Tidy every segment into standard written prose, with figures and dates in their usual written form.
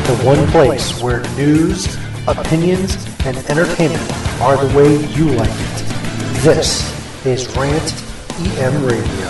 the one place where news, opinions, and entertainment are the way you like it. This is Rant EM Radio.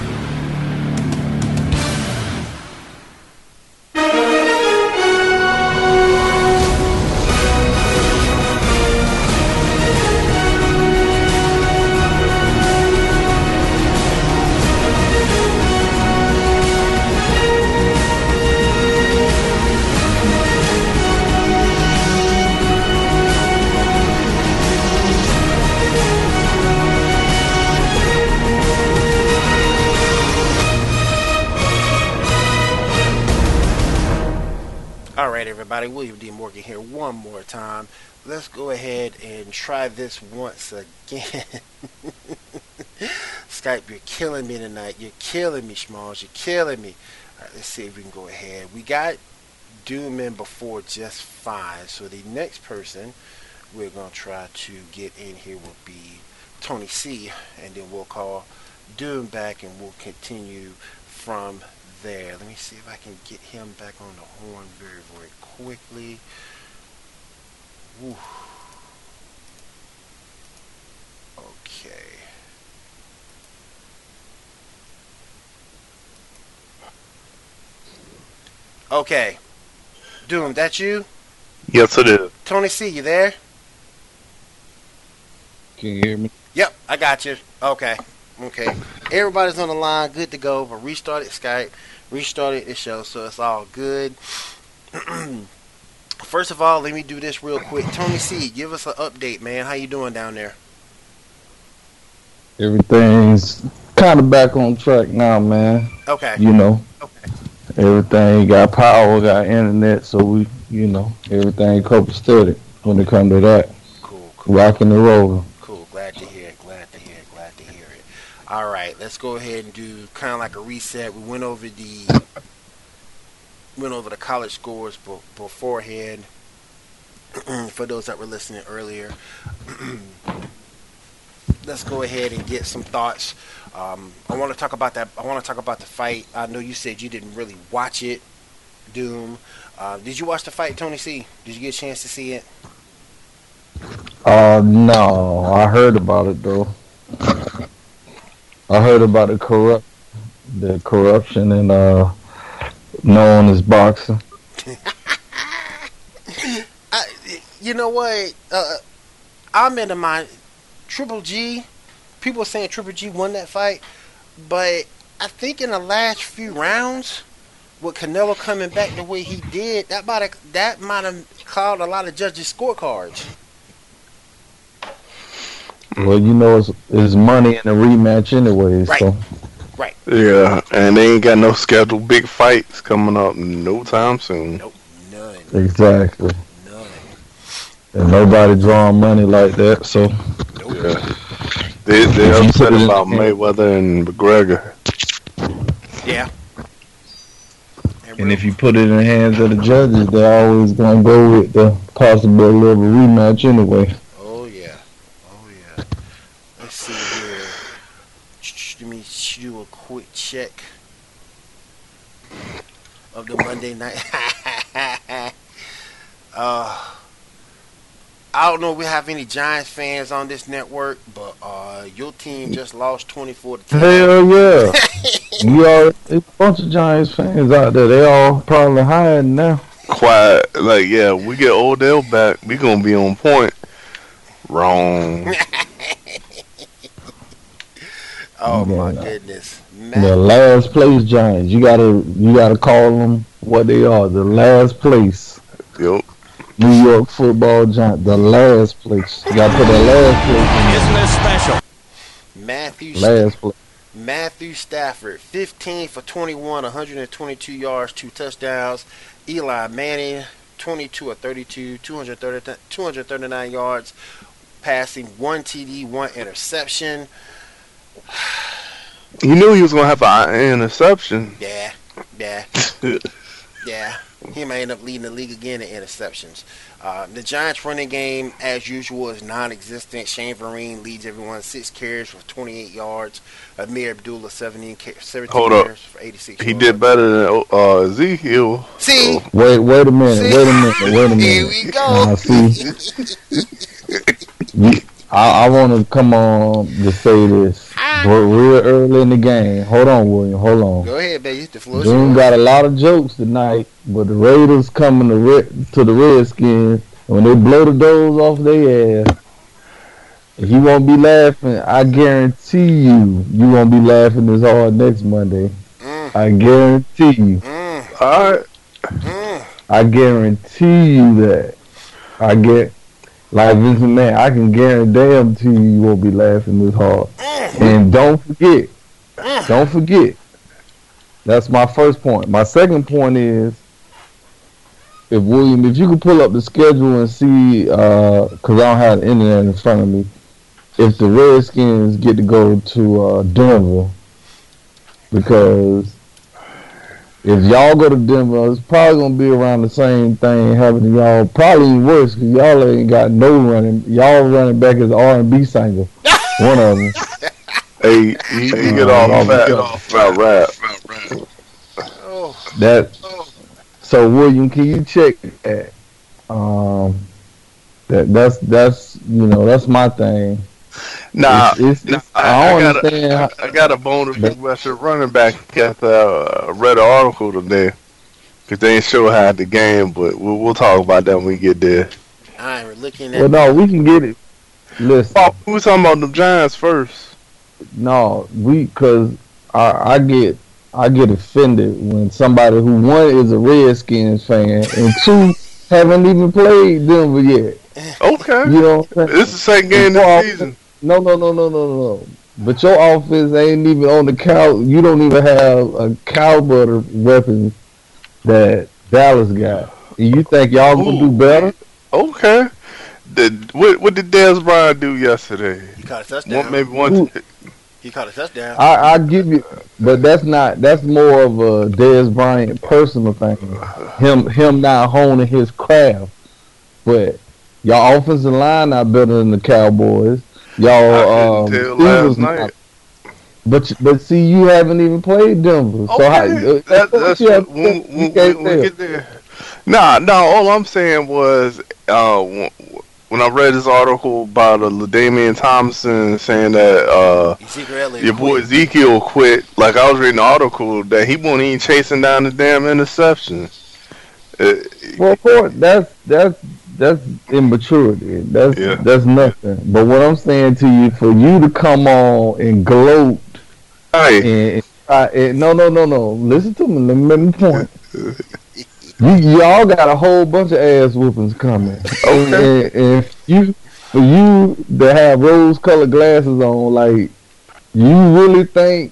Everybody, William D. Morgan here one more time. Let's go ahead and try this once again. Skype, you're killing me tonight. You're killing me, Schmalls. You're killing me. Alright, let's see if we can go ahead. We got Doom in before just fine. So the next person we're going to try to get in here will be Tony C. And then we'll call Doom back and we'll continue from there. Let me see if I can get him back on the horn very, very quickly. Woo. Okay. Okay. Doom, that you? Yes, it is. Tony C, you there? Can you hear me? Yep, I got you. Okay. Everybody's on the line, good to go. I restarted Skype, restarted the show, so it's all good. First of all, let me do this real quick. Tony C, give us an update, man. How you doing down there? Everything's kind of back on track now, man. Okay. You know, everything got power, got internet, so we, everything copacetic when it comes to that. Cool. Rocking and rolling. Cool. Glad to hear it. All right, let's go ahead and do kind of like a reset. We went over the college scores beforehand. For those that were listening earlier, let's go ahead and get some thoughts. I want to talk about that. I want to talk about the fight. I know you said you didn't really watch it, Doom. Did you watch the fight, Tony C? Did you get a chance to see it? No, I heard about it though. I heard about the corruption and known as boxing. You know what? I'm into my Triple G. People are saying Triple G won that fight, but I think in the last few rounds, with Canelo coming back the way he did, that might have clouded a lot of judges' scorecards. Well, it's money in a rematch anyway, right. So. Right. Yeah, and they ain't got no scheduled big fights coming up no time soon. Nope, none. Exactly. None. And nobody drawing money like that, so. Nope. Yeah. They're upset about Mayweather and McGregor. Yeah. And if you put it in the hands of the judges, they're always going to go with the possibility of a rematch anyway. Let's see here. Let me do a quick check of the Monday night. I don't know if we have any Giants fans on this network, but your team just lost 24-10. Hell yeah. There's a bunch of Giants fans out there. They all probably hiding now. Quiet. We get Odell back. We going to be on point. Wrong. Oh my goodness! The last place Giants. You gotta call them what they are. The last place. Yep. New York Football Giants. The last place. You gotta put the last place. Isn't that special? Last place. Matthew Stafford, 15 for 21, 122 yards, 2 touchdowns. Eli Manning, 22 of 32, 239 yards, passing, 1 TD, 1 interception. You knew he was going to have an interception. Yeah. Yeah, he might end up leading the league again in interceptions. The Giants' running game, as usual, is non-existent. Shane Vereen leads everyone 6 carries for 28 yards. Amir Abdullah 17 Hold up. carries for 86 He yards. did better than Ezekiel. See, So. Wait a minute. See? Wait a minute. Wait a minute. Here we go. Now, see, I want to come on to say this, but real early in the game. Hold on, William. Hold on. Go ahead, baby. The floor is Doom yours. got a lot of jokes tonight, but the Raiders coming to the Redskins, and when they blow the doors off their ass, if you won't be laughing, I guarantee you won't be laughing as hard next Monday. I guarantee you. All right. I guarantee you that. Like Vincent Man, I can guarantee you won't be laughing this hard. And don't forget, that's my first point. My second point is, if you could pull up the schedule and see, because I don't have the internet in front of me, if the Redskins get to go to Denver, because if y'all go to Denver, it's probably going to be around the same thing happening to y'all. Probably even worse, because y'all ain't got no running. Y'all running back as R&B singer. One of them. Hey, he get off about rap. So, William, can you check that? That's my thing. Nah, I got a bone to pick about your running back. I read an article today because they ain't sure how the game, but we'll talk about that when we get there. I'm looking at. Well, no, we can get it. Listen, we was talking about the Giants first. No, because I get offended when somebody who one is a Redskins fan and two haven't even played Denver yet. Okay, you know what I'm saying? It's the second game this season. No. But your offense ain't even on the cow. You don't even have a cowbird of weapons that Dallas got. And you think y'all gonna do better? Okay. What did Dez Bryant do yesterday? He caught a touchdown. Maybe one. He caught a touchdown. I give you, but that's more of a Dez Bryant personal thing. Him not honing his craft. But y'all offensive line not better than the Cowboys. Y'all last night. But see, you haven't even played Denver. Okay. So that's what we get there. Nah. All I'm saying was when I read this article about LaDainian Thompson saying that your boy Ezekiel quit. Like I was reading the article that he wasn't even chasing down the damn interception. Well, of course, that's immaturity. That's nothing. But what I'm saying to you, for you to come on and gloat, no. Listen to me. Let me make my point. Y'all got a whole bunch of ass whoopings coming. Okay. And for you to have rose-colored glasses on, like you really think?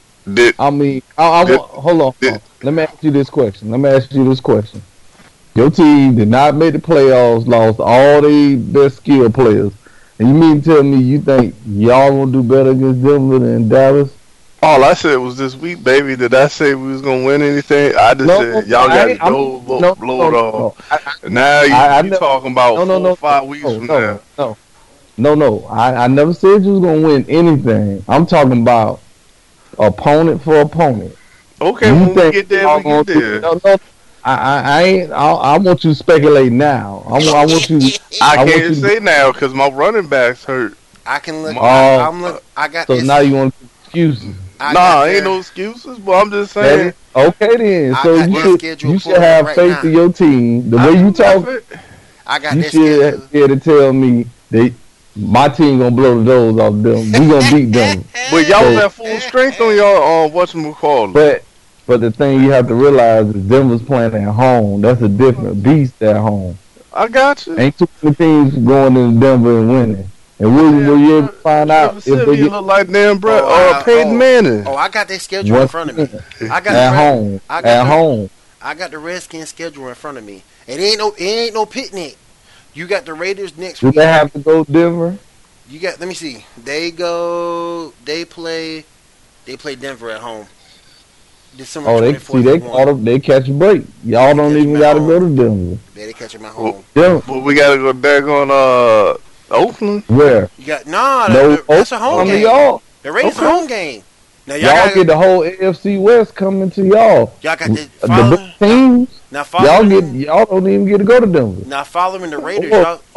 Hold on. Let me ask you this question. Your team did not make the playoffs, lost all their skill players. And you mean to tell me you think y'all gonna do better against Denver than Dallas? All I said was this week, baby. Did I say we was gonna win anything? I just said y'all got to go blow it off. Now you talking about 4 or 5 weeks from now. No. I never said you was gonna win anything. I'm talking about opponent for opponent. Okay, when we get there, we get there. No. I ain't. I want you to speculate now. I want you. I can't say now because my running back's hurt. I can look. I got. So now you want excuses? Ain't no excuses. But I'm just saying. Okay then. So you should have faith in your team. The way you talk, I got. You should be able to tell me that my team gonna blow the doors off them. We gonna beat them. But y'all was at full strength on y'all whatchamacallit. But the thing you have to realize is Denver's playing at home. That's a different beast at home. I got you. Ain't too many teams going into Denver and winning. And will you ever find out if they look like damn Peyton Manning? Oh, I got their schedule in front of me. I got at home. I got the Redskins schedule in front of me. It ain't no picnic. You got the Raiders next week. Do they have to go Denver? Let me see. They play Denver at home. December Oh, 24th. They catch a break. Y'all don't even got to go to Denver. Yeah, they catch them at home. But we got to go back on Oakland. Where? You got that's a home game. Y'all. The Raiders home game. Now y'all get the whole AFC West coming to y'all. Y'all got the big teams. Y'all don't even get to go to Denver. Now following the Raiders,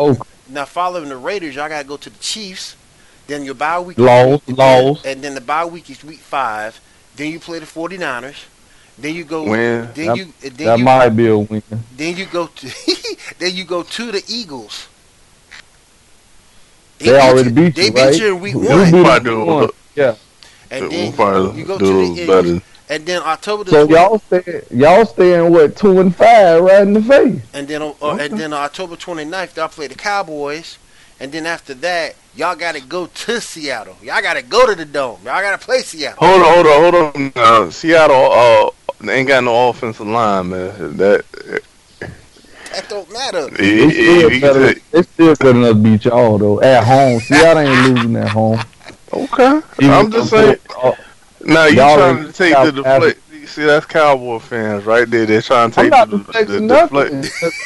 y'all gotta go to the Chiefs. Then your bye week loss. And then the bye week is week 5. Then you play the 49ers. Then you go win. That might be a win. Then you go to the Eagles. They already beat you, They beat you in week 1. Yeah. And then you go to the better. And then October the 20th. Y'all staying what 2-5 right in the face. And then on October 29th, y'all play the Cowboys. And then after that, y'all got to go to Seattle. Y'all got to go to the Dome. Y'all got to play Seattle. Hold on. Seattle ain't got no offensive line, man. That don't matter. It's still good enough to beat y'all though. At home, Seattle ain't losing at home. Okay, I'm just saying. Now you trying to take the deflect. You see, that's Cowboy fans right there. They're trying to take the deflect.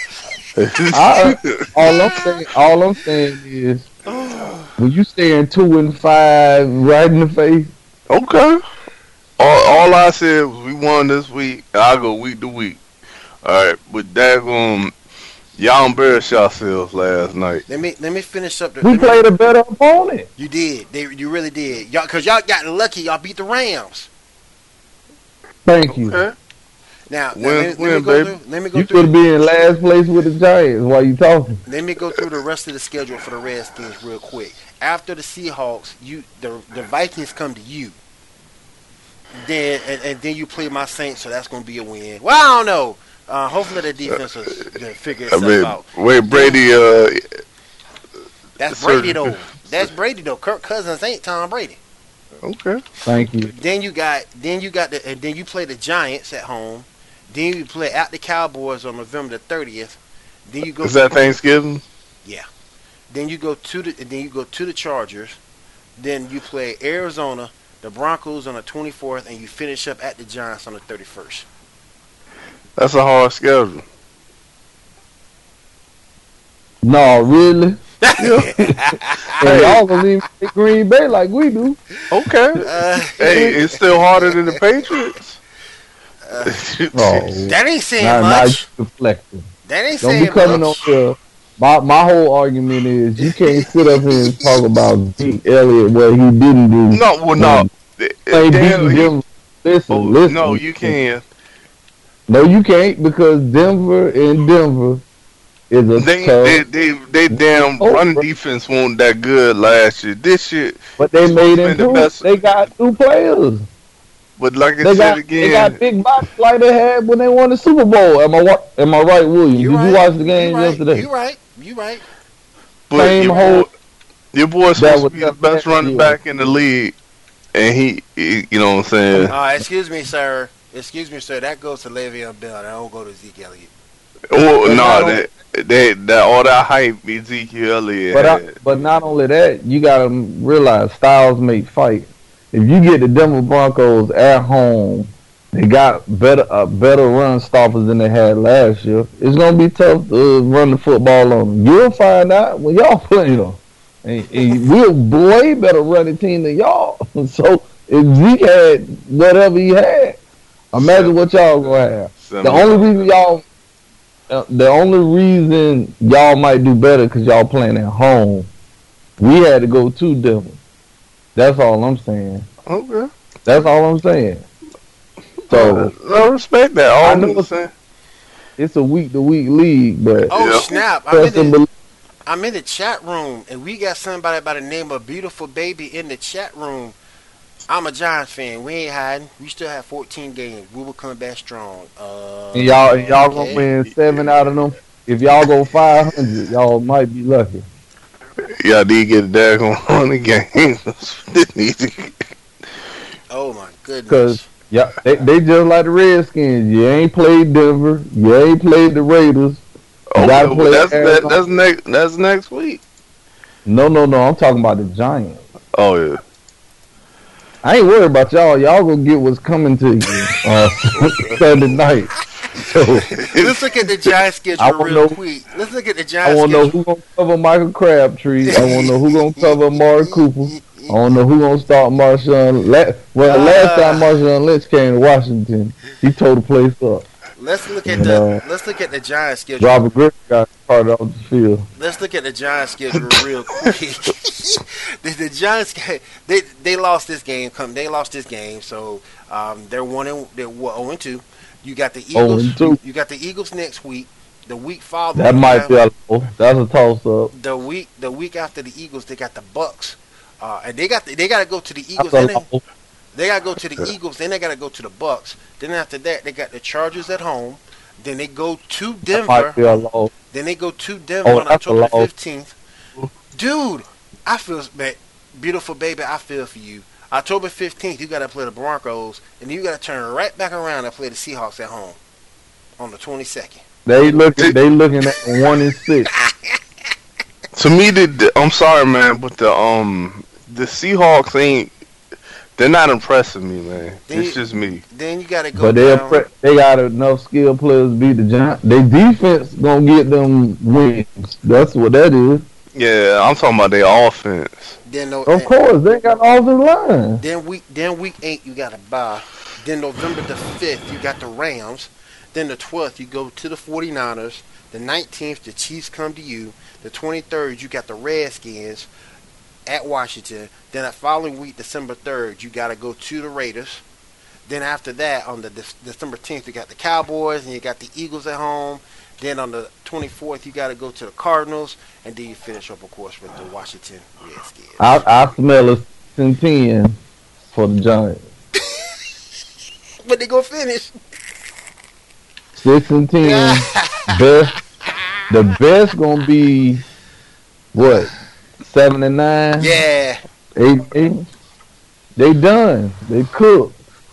All I'm saying is, when you staying 2-5 right in the face. Okay. All I said was we won this week. I'll go week to week. All right, but that y'all embarrassed yourselves last night. Let me finish up. We played a better opponent. You did. You really did. Because y'all got lucky. Y'all beat the Rams. Thank you. Okay. Now let me go through. You could be in last place with the Giants while you talking. Let me go through the rest of the schedule for the Redskins real quick. After the Seahawks, the Vikings come to you. Then and then you play my Saints, so that's going to be a win. Well, I don't know. Hopefully the defense will figure itself out. Wait, Brady. That's Brady though. That's Brady though. Kirk Cousins ain't Tom Brady. Okay. Thank you. Then you play the Giants at home. Then you play at the Cowboys on November the 30th. Then you go. Is that Thanksgiving? Yeah. Then you go to the Chargers. Then you play Arizona, the Broncos on the 24th, and you finish up at the Giants on the 31st. That's a hard schedule. No, really? And y'all gonna leave Green Bay like we do. Okay. Hey, it's still harder than the Patriots. That ain't saying much. That ain't saying much. Don't be coming on here. My whole argument is you can't sit up here and talk about Zeke Elliott what he didn't do. No. Listen. No, you can. No, you can't because Denver is a they damn run defense wasn't that good last year. This year, but they made improvements. They got new players. But like I said again, they got big box like they had when they won the Super Bowl. Am I right, William? Did you watch the game yesterday? You right. But your boy's supposed to be the best running back in the league, and he you know what I'm saying? Excuse me, sir. That goes to Le'Veon Bell. That don't go to Zeke Elliott. Oh no, that all that hype Ezekiel Elliott. But not only that, you gotta realize styles make fight. If you get the Denver Broncos at home, they got better run stoppers than they had last year. It's gonna be tough to run the football on them. You'll find out when y'all play them. And we're way better running team than y'all. So if Zeke had whatever he had, imagine what y'all gonna have. The only reason y'all might do better because y'all playing at home. We had to go to Denver. That's all I'm saying. Okay. That's all I'm saying. So I respect that. I know it's a week-to-week league, but snap! I'm in the chat room, and we got somebody by the name of Beautiful Baby in the chat room. I'm a Giants fan. We ain't hiding. We still have 14 games. We will come back strong. And y'all gonna win 7 out of them. If y'all go 500, y'all might be lucky. Y'all did get a daggone the game. Oh my goodness. Yeah, they just like the Redskins. You ain't played Denver. You ain't played the Raiders. That's next week. No. I'm talking about the Giants. Oh yeah. I ain't worried about y'all. Y'all gonna get what's coming to you Sunday night. So, let's look at the Giants schedule real quick. Let's look at the Giants schedule. I want to know who's gonna cover Michael Crabtree. I want to know who's gonna cover Amari Cooper. I don't know who's gonna start Marshawn. Last time Marshawn Lynch came to Washington, he tore the place up. Let's look at the Giants schedule. Robert Griffin got started off the field. Let's look at the Giants schedule real quick. the Giants, they lost this game. They lost this game, so they're 0-2. You got the Eagles. You got the Eagles next week. The week following. That might be that's a toss up. The week after the Eagles, they got the Bucks, and they got to go to the Eagles. They got to go to the Eagles. Then they got to go to the Bucks. Then after that, they got the Chargers at home. Then they go to Denver. Then they go to Denver on October 15th. Dude, I feel bad. Beautiful baby, I feel for you. October 15th, you got to play the Broncos, and then you got to turn right back around and play the Seahawks at home on the 22nd. They looking at 1-6. To me, I'm sorry, man, but the Seahawks they're not impressing me, man. It's just me. Then you got to go. But they got enough skilled players to beat the Giants. Their defense gonna get them wins. That's what that is. Yeah, I'm talking about their offense. Of course, they got all the line. Then week 8 you got a bye. Then November the 5th you got the Rams. Then the 12th you go to the 49ers. The 19th the Chiefs come to you. The 23rd you got the Redskins at Washington. Then that following week, December 3rd, you got to go to the Raiders. Then after that, on the December 10th, you got the Cowboys and you got the Eagles at home. Then on the 24th, you got to go to the Cardinals, and then you finish up, of course, with the Washington Redskins. I smell a 6-10 for the Giants. But they gonna finish 6-10. The best gonna be what? 7-9. Yeah. 8. They done. They cooked.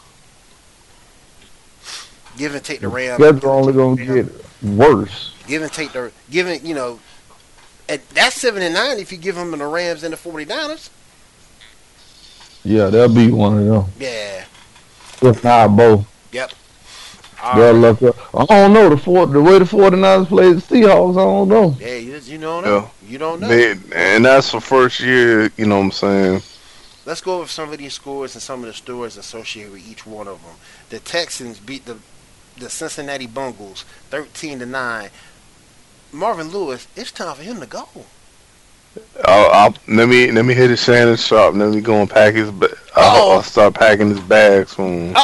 Give and take the Rams. Schedule only gonna get worse. Give and take at that's 7-9 if you give them the Rams and the 49ers. Yeah, they'll beat one of them. Yeah. If not both. Yep. They'll look up. I don't know the way the 49ers played the Seahawks. I don't know. Yeah, you don't know. Yeah. You don't know. And that's the first year. You know what I'm saying. Let's go over some of these scores and some of the stories associated with each one of them. The Texans beat the Cincinnati Bengals 13-9. Marvin Lewis, it's time for him to go. Let me hit his Shannon Sharp. Let me go and pack his. I'll start packing his bags for him.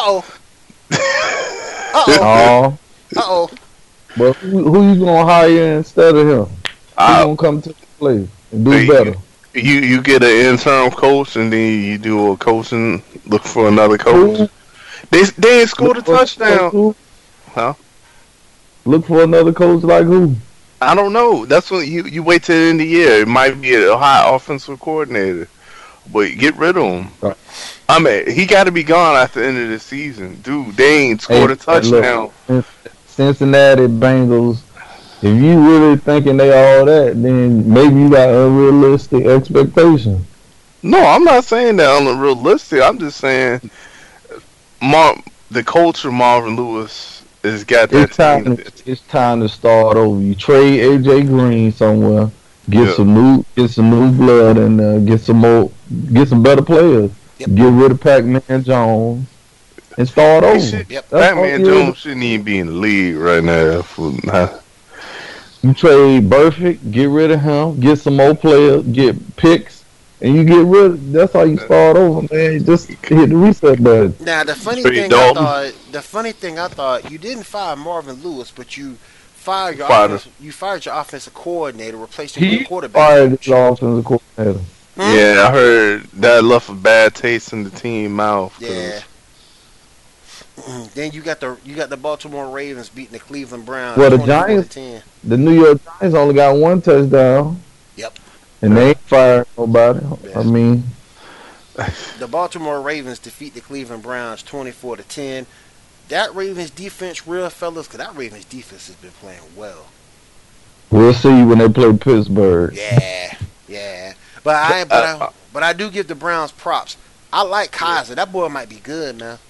But who you gonna hire instead of him? Who gonna come to the place and do better? You get an interim coach and then you do a coaching. Look for another coach. They ain't scored a touchdown. Huh? Look for another coach like who? I don't know. That's what you wait till the end of the year. It might be a high offensive coordinator, but get rid of him. I mean, he got to be gone after the end of the season, dude. They ain't scored a touchdown. Look, Cincinnati Bengals. If you really thinking they all that, then maybe you got unrealistic expectations. No, I'm not saying that unrealistic. I'm just saying the culture Marvin Lewis has got that team. It's time to start over. You trade AJ Green somewhere, get some new blood, and get some better players. Yep. Get rid of Pac-Man Jones and start over. Pac-Man Jones shouldn't even be in the league right now. You trade Burfict, get rid of him, get some more players, get picks, and you get rid. That's how you start over, man. You just hit the reset button. Now the funny thing I thought, you didn't fire Marvin Lewis, but you fired your offensive coordinator, replaced him with a quarterback. Fired his offensive coordinator. Yeah, I heard that left a bad taste in the team mouth. Yeah. Then you got the Baltimore Ravens beating the Cleveland Browns. Well, the Giants, the New York Giants only got one touchdown. Yep. And they ain't fired nobody. Yeah. I mean, the Baltimore Ravens defeat the Cleveland Browns 24-10. That Ravens defense, real fellas, because that Ravens defense has been playing well. We'll see when they play Pittsburgh. Yeah. But I do give the Browns props. I like Kaiser. That boy might be good, man.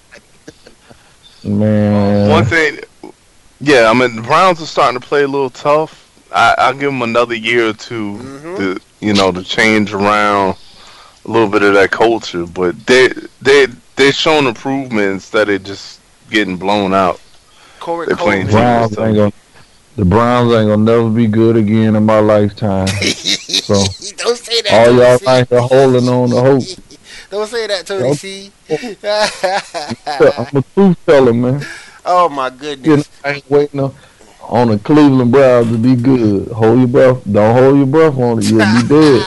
Man. One thing, yeah, I mean the Browns are starting to play a little tough. I'll give them another year or two to change around a little bit of that culture, but they're showing improvement instead of just getting blown out. Corey playing Coleman. The Browns ain't gonna never be good again in my lifetime. So don't say that. All y'all think are holding on to hope. Don't say that, Tony C. I'm a truth teller, man. Oh my goodness! I ain't waiting on the Cleveland Browns to be good. Hold your breath. Don't hold your breath on it. You'll be dead.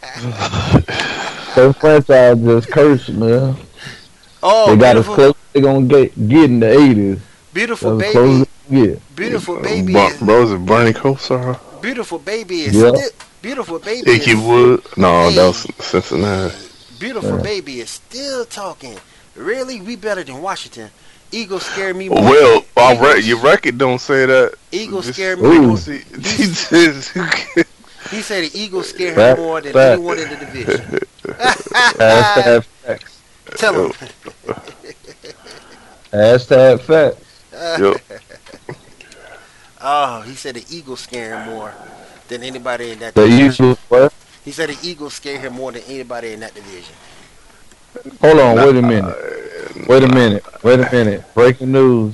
That franchise just cursed, man. Oh, they got as close as they gonna get in the 80s. Beautiful baby. Beautiful baby. Bros is Bernie Kosar. Beautiful baby is still. Beautiful baby. Icky Wood. No, that was Cincinnati. Beautiful baby is still talking. Really, we better than Washington. Eagles scare me more. Well, your record don't say that. Eagles scare me more. He said the Eagles scare him more than anyone in the division. Hashtag facts. Tell him. Hashtag facts. Oh, he said the Eagles scare him more than anybody in that division. What? He said the Eagles scare him more than anybody in that division. Hold on, wait a minute. Breaking news.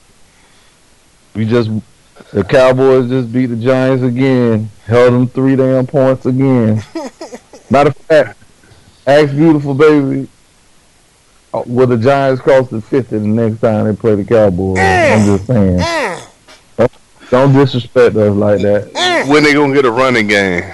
The Cowboys just beat the Giants again. Held them 3 damn points again. Matter of fact, ask beautiful baby, will the Giants cross the 50 the next time they play the Cowboys? I'm just saying. Don't disrespect us like that. When they gonna get a running game?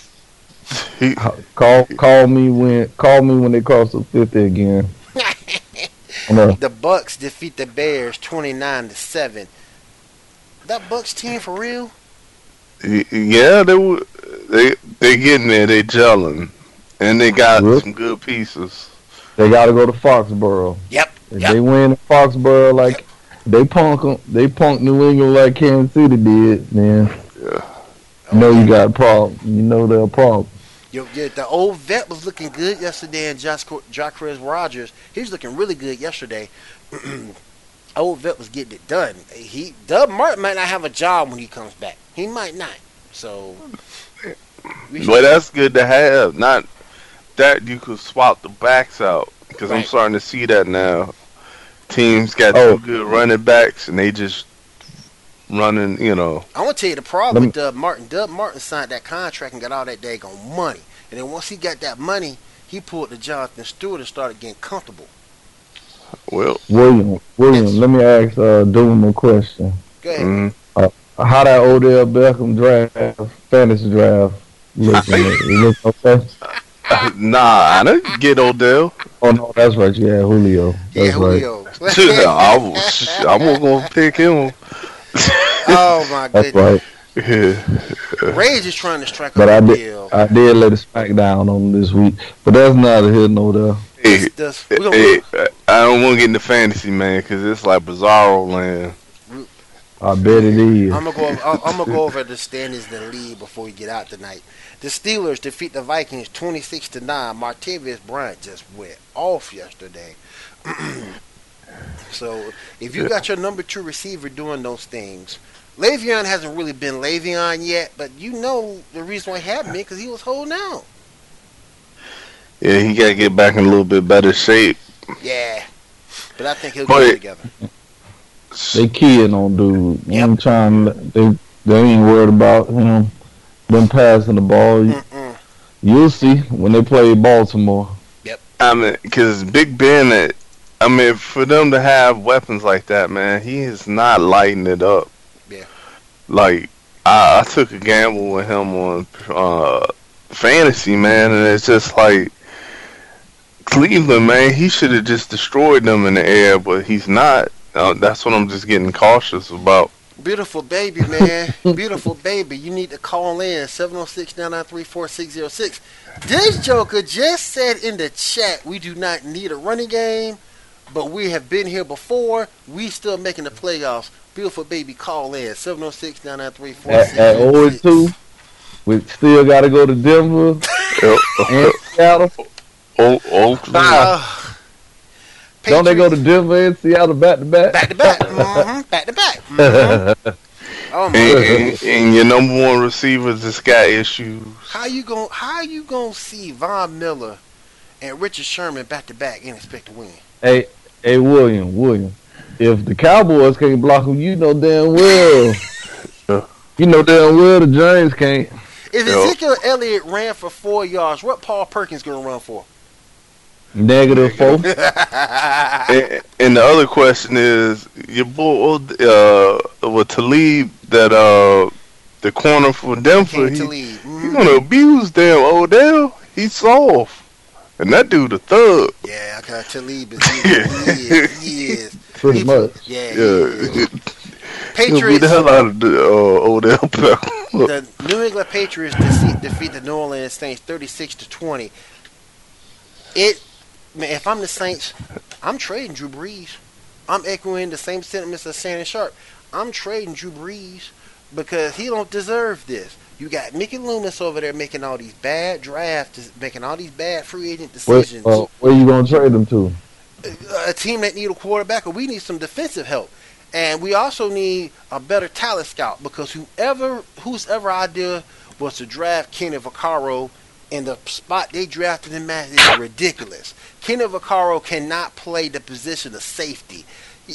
Call me when they cross the 50 again. The Bucks defeat the Bears 29-7. That Bucks team for real? Yeah, they getting there. They gelling, and they got some good pieces. They got to go to Foxborough. Yep. If they win in Foxborough, like they punk New England like Kansas City did, then you know you got a problem. You know they're a problem. The old vet was looking good yesterday, and Jacquez Rogers, he was looking really good yesterday. Old vet was getting it done. Doug Martin might not have a job when he comes back. He might not. So, well, that's good to have. Not that you could swap the backs out, because I'm starting to see that now. Teams got 2 good running backs, and they just running, I want to tell you the problem with Doug Martin. Doug Martin signed that contract and got all that daggone money. And then once he got that money, he pulled the Jonathan Stewart and started getting comfortable. Well, William, let me ask Doom a question. Go ahead. How that Odell Beckham fantasy draft looking? It look okay? Nah, I didn't get Odell. Oh no, that's right. You had Julio. That's Julio. I'm gonna pick him. Oh my goodness. That's right. Yeah. Rage is trying to strike but a deal. I did let it smack down on this week, but that's neither here nor there. I don't want to get into fantasy, man, because it's like Bizarro land. I bet it is. I'm gonna go over the standings in the league before we get out tonight. The Steelers defeat the Vikings 26-9. Martavis Bryant just went off yesterday. So if you got your number 2 receiver doing those things, Le'Veon hasn't really been Le'Veon yet, but you know the reason why he hadn't been because he was holding out. Yeah, he got to get back in a little bit better shape. Yeah, but I think he'll get it together. They kidding on dude. Yep. I'm trying. They ain't worried about him. Them passing the ball. You'll see when they play Baltimore. Yep. I mean, because Big Ben. I mean, for them to have weapons like that, man, he is not lighting it up. Yeah. Like I took a gamble with him on fantasy, man, and it's just like. Cleveland, man, he should have just destroyed them in the air, but he's not. That's what I'm just getting cautious about. Beautiful baby, man. Beautiful baby. You need to call in 706-993-4606. This Joker just said in the chat, we do not need a running game, but we have been here before. We still making the playoffs. Beautiful baby, call in 706-993-4606. At 0-2, we still got to go to Denver and Seattle. Don't they go to Denver and Seattle back to back? Back to back. Back to back. Oh my and your number one receivers just got issues. How you gonna see Von Miller and Richard Sherman back to back and expect to win? Hey, William. If the Cowboys can't block him, you know damn well. The Giants can't. If Ezekiel Elliott ran for 4 yards, what Paul Perkins gonna run for? -4. And the other question is, your boy with Talib, that the corner for Denver, he's gonna abuse damn Odell. He's soft, and that dude a thug. Yeah, I got Talib. He is. Pretty much. Yeah. Patriots beat the hell out of Odell. The New England Patriots defeat the New Orleans Saints 36-20. If I'm the Saints, I'm trading Drew Brees. I'm echoing the same sentiments as Shannon Sharp. I'm trading Drew Brees because he don't deserve this. You got Mickey Loomis over there making all these bad drafts, making all these bad free agent decisions. Where you gonna trade them to? A team that need a quarterback, or we need some defensive help. And we also need a better talent scout, because whose ever idea was to draft Kenny Vaccaro in the spot they drafted him at is ridiculous. Kenny Vaccaro cannot play the position of safety.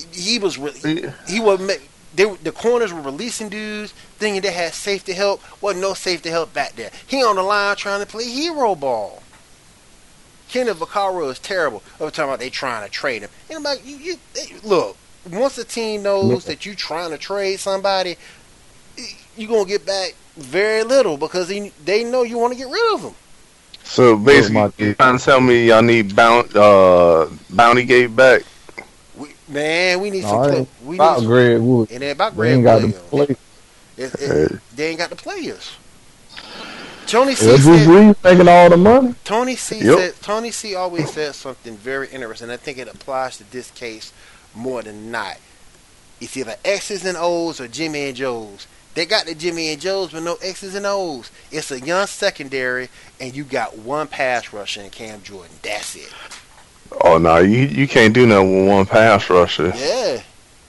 The corners were releasing dudes, thinking they had safety help. Wasn't no safety help back there. He on the line trying to play hero ball. Kenny Vaccaro is terrible. Every time they trying to trade him, and I'm like, look. Once a team knows that you're trying to trade somebody, you're going to get back very little, because they know you want to get rid of them. So basically, you're trying to tell me y'all need Bounty Gate back? We need some play. We about Greg Williams. It ain't about Greg Williams. They ain't got the players. Tony C said, making all the money. Tony C always said something very interesting. I think it applies to this case more than not. It's either X's and O's or Jimmy and Joe's. They got the Jimmy and Joe's, but no X's and O's. It's a young secondary, and you got one pass rusher in Cam Jordan. That's it. Oh no, you can't do nothing with one pass rusher. Yeah.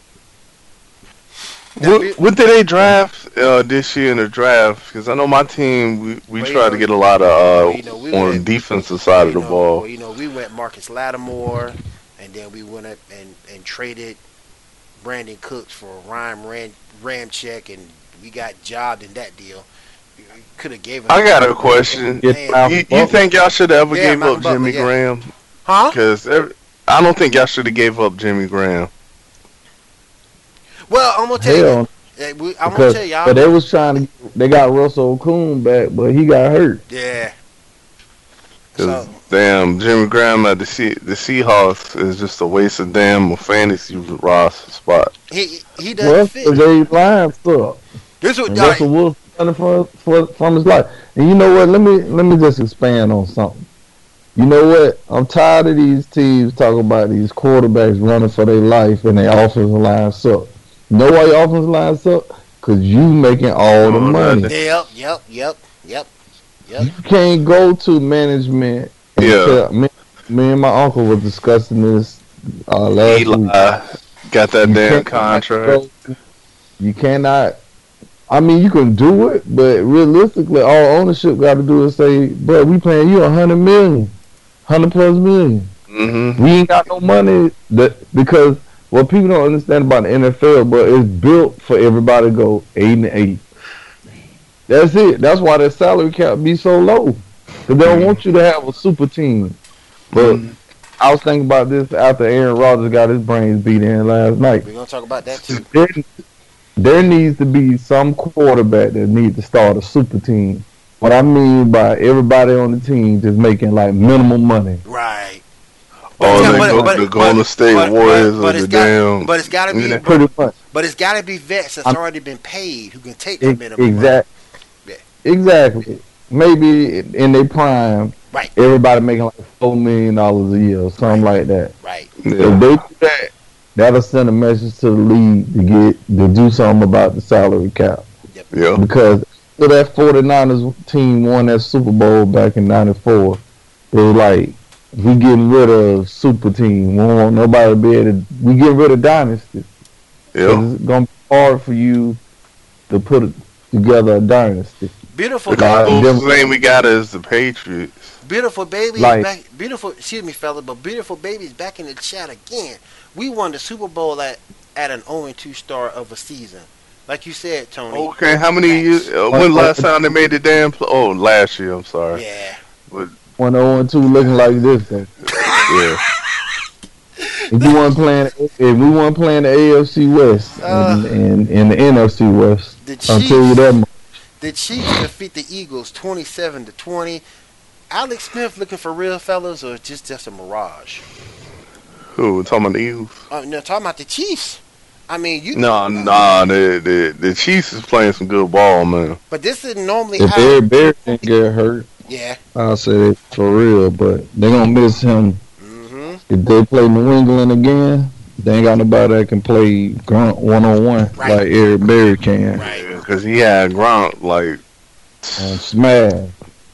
What did they draft this year in the draft? Because I know my team, we tried to get a lot of on the defensive side of the ball. We went Marcus Lattimore, and then we went up and traded Brandon Cooks for Ryan Ramczyk, and we got jobbed in that deal. Could have gave him. I got a question. You think y'all should have ever gave up Jimmy Graham? Huh? Because I don't think y'all should have gave up Jimmy Graham. Well, I'm gonna tell you. I'm gonna tell y'all. But they was trying to. They got Russell Okung back, but he got hurt. Yeah. Damn, Jimmy Graham at the Seahawks is just a waste of damn fantasy roster spot. He doesn't fit. They line stuff. This is what Russell Wilson running from his life. And you know what? Let me just expand on something. You know what? I'm tired of these teams talking about these quarterbacks running for their life and their offensive line suck. You know why your offensive line suck? Because you making all the money. Yep. You can't go to management. Me and my uncle was discussing this last week. Got that damn contract. You cannot. I mean, you can do it, but realistically, all ownership got to do is say, "Bro, we paying you $100 million, $100+ million. Mm-hmm. We ain't got no money because what people don't understand about the NFL, but it's built for everybody to go 8-8. That's it. That's why their salary cap be so low. Because they don't want you to have a super team. But I was thinking about this after Aaron Rodgers got his brains beat in last night. We're going to talk about that too. There needs to be some quarterback that needs to start a super team. What I mean by everybody on the team just making like minimum money. Right. The Golden State Warriors or the damn. But it's got to be pretty much. But it's got to be vets that's already been paid who can take the minimum. Exactly. Exactly. Maybe in their prime, right? Everybody making like $4 million a year or something like that. Right. If they do that, that'll send a message to the league to do something about the salary cap. Yep. Yeah. Because so that 49ers team won that Super Bowl back in '94. It was like we getting rid of super team. We don't want nobody to be able to. We getting rid of dynasty. Yeah. It's gonna be hard for you to put together a dynasty. Beautiful The baby. closest thing we got is the Patriots. Beautiful baby is Like- back. Beautiful, excuse me, fella, but beautiful baby's back in the chat again. We won the Super Bowl at an 0-2 start of a season, like you said, Tony. Okay, how many years? When last time they made the damn? Oh, last year. I'm sorry. Yeah. 1-0-2 looking like this. Though. Yeah. If we weren't playing the AFC West and the NFC West, The I'll tell you that much. The Chiefs defeat the Eagles 27-20. Alex Smith looking for real, fellas, or just a mirage? Who talking about the Eagles? No, talking about the Chiefs. I mean, you. No, the Chiefs is playing some good ball, man. But this is normally If how. Eric Berry didn't get hurt, Yeah. I'll say it for real. But they're gonna miss him. Mm-hmm. If they play New England again, they ain't got nobody that can play Grunt 1-on-1 Right. like Eric Berry can. Right. Because he had Gronk, like. And smash.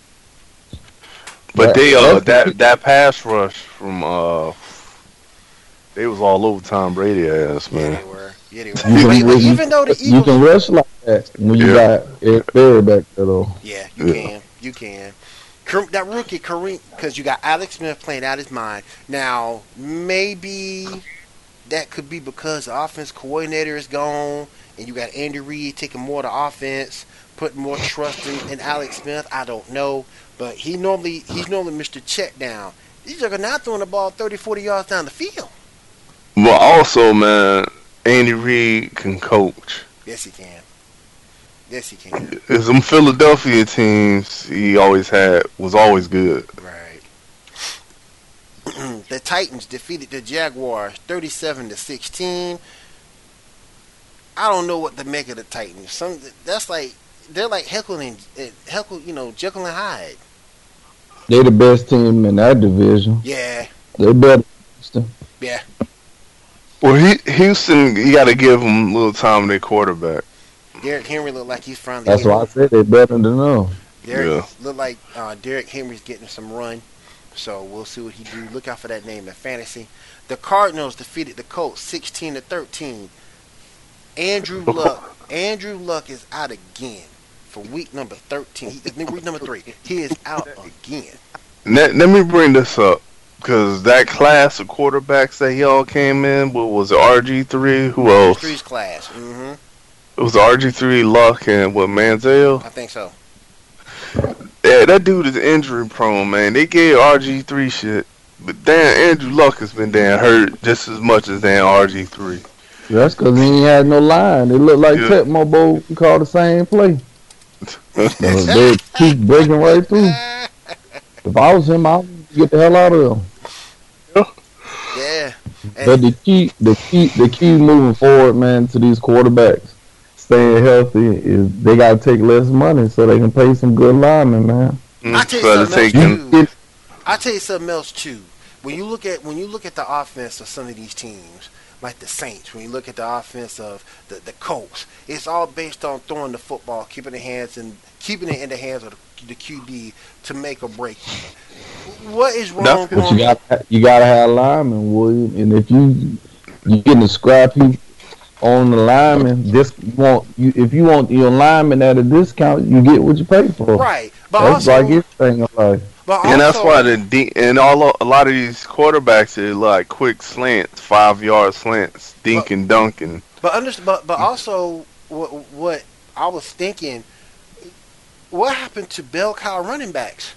But That- that pass rush from they was all over Tom Brady ass, Yeah, man. they were. Yeah, they You were. can, But you, even though the you can Eagles. rush like that when you Yeah. got Eric Berry back there, though. Yeah, Yeah. you can. That rookie Kareem, because you got Alex Smith playing out his mind. Now, maybe that could be because the offense coordinator is gone, and you got Andy Reid taking more of the offense, putting more trust in Alex Smith. I don't know, but he's normally Mr. Check down. These are not throwing the ball 30, 40 yards down the field. But also, man, Andy Reid can coach. Yes, he can. Yes, he can. Cause them Philadelphia teams he always was always good. Right. The Titans defeated the Jaguars 37-16. I don't know what to make of the Titans. They're like Jekyll, Jekyll and Hyde. They the best team in that division. Yeah, They better. yeah. Well, Houston, you got to give them a little time with their quarterback. Derrick Henry look like he's finally. That's why I said they better than them. Derrick look like Derrick Henry's getting some run. So we'll see what he do. Look out for that name in fantasy. The Cardinals defeated the Colts 16-13. Andrew Luck is out again for week number 13. Week number 3. He is out again. Let me bring this up. Because that class of quarterbacks that y'all came in, what was it, RG3? Who else? RG3's class. Mm-hmm. It was RG3, Luck, and what, Manziel? I think so. Yeah, that dude is injury prone, man. They gave RG3 shit. But damn, Andrew Luck has been damn hurt just as much as damn RG3. That's because he ain't had no line. It looked like Yeah. Tecmo Bowl called the same play. They keep breaking right through. If I was him, I would get the hell out of them. Yeah. But the key moving forward, man, to these quarterbacks staying healthy is they gotta take less money so they can pay some good linemen, man. I tell So you to something take else him. too. I tell you something else too. When you look at the offense of some of these teams, like the Saints, when you look at the offense of the Colts, it's all based on throwing the football, keeping it in the hands of the QB to make or break. What is wrong? But you gotta have linemen, William. And if you getting a scrappy on the lineman, if you want your lineman at a discount, you get what you pay for. Right, but That's also, like everything in life. but And that's also- why a lot of these quarterbacks are like quick slants, 5-yard slants, dink and dunking. But also what I was thinking, what happened to bell cow running backs?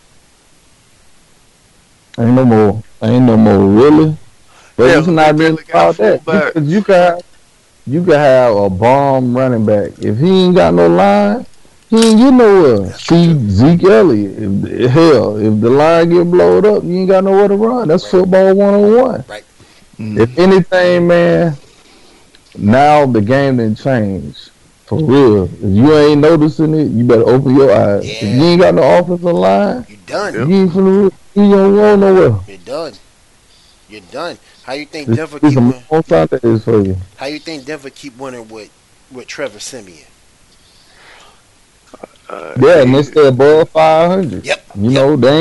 Ain't no more, really. But Yeah, it's not they really really got about that. fullback. Because you can have a bomb running back. If he ain't got no line, he ain't get nowhere. See Zeke Elliott. If the line get blowed up, you ain't got nowhere to run. That's football 101. Right. If anything, man, now the game done changed. For real. If you ain't noticing it, you better open your eyes. Yeah. If you ain't got no offensive line, You done. Yep. you ain't finna you don't go nowhere. You're done. You're done. How you think It's Denver some keep winning? long Sundays for you. How you think Denver keep winning with Trevor Siemian? Yeah, and they stay above 500. Yep. You know, they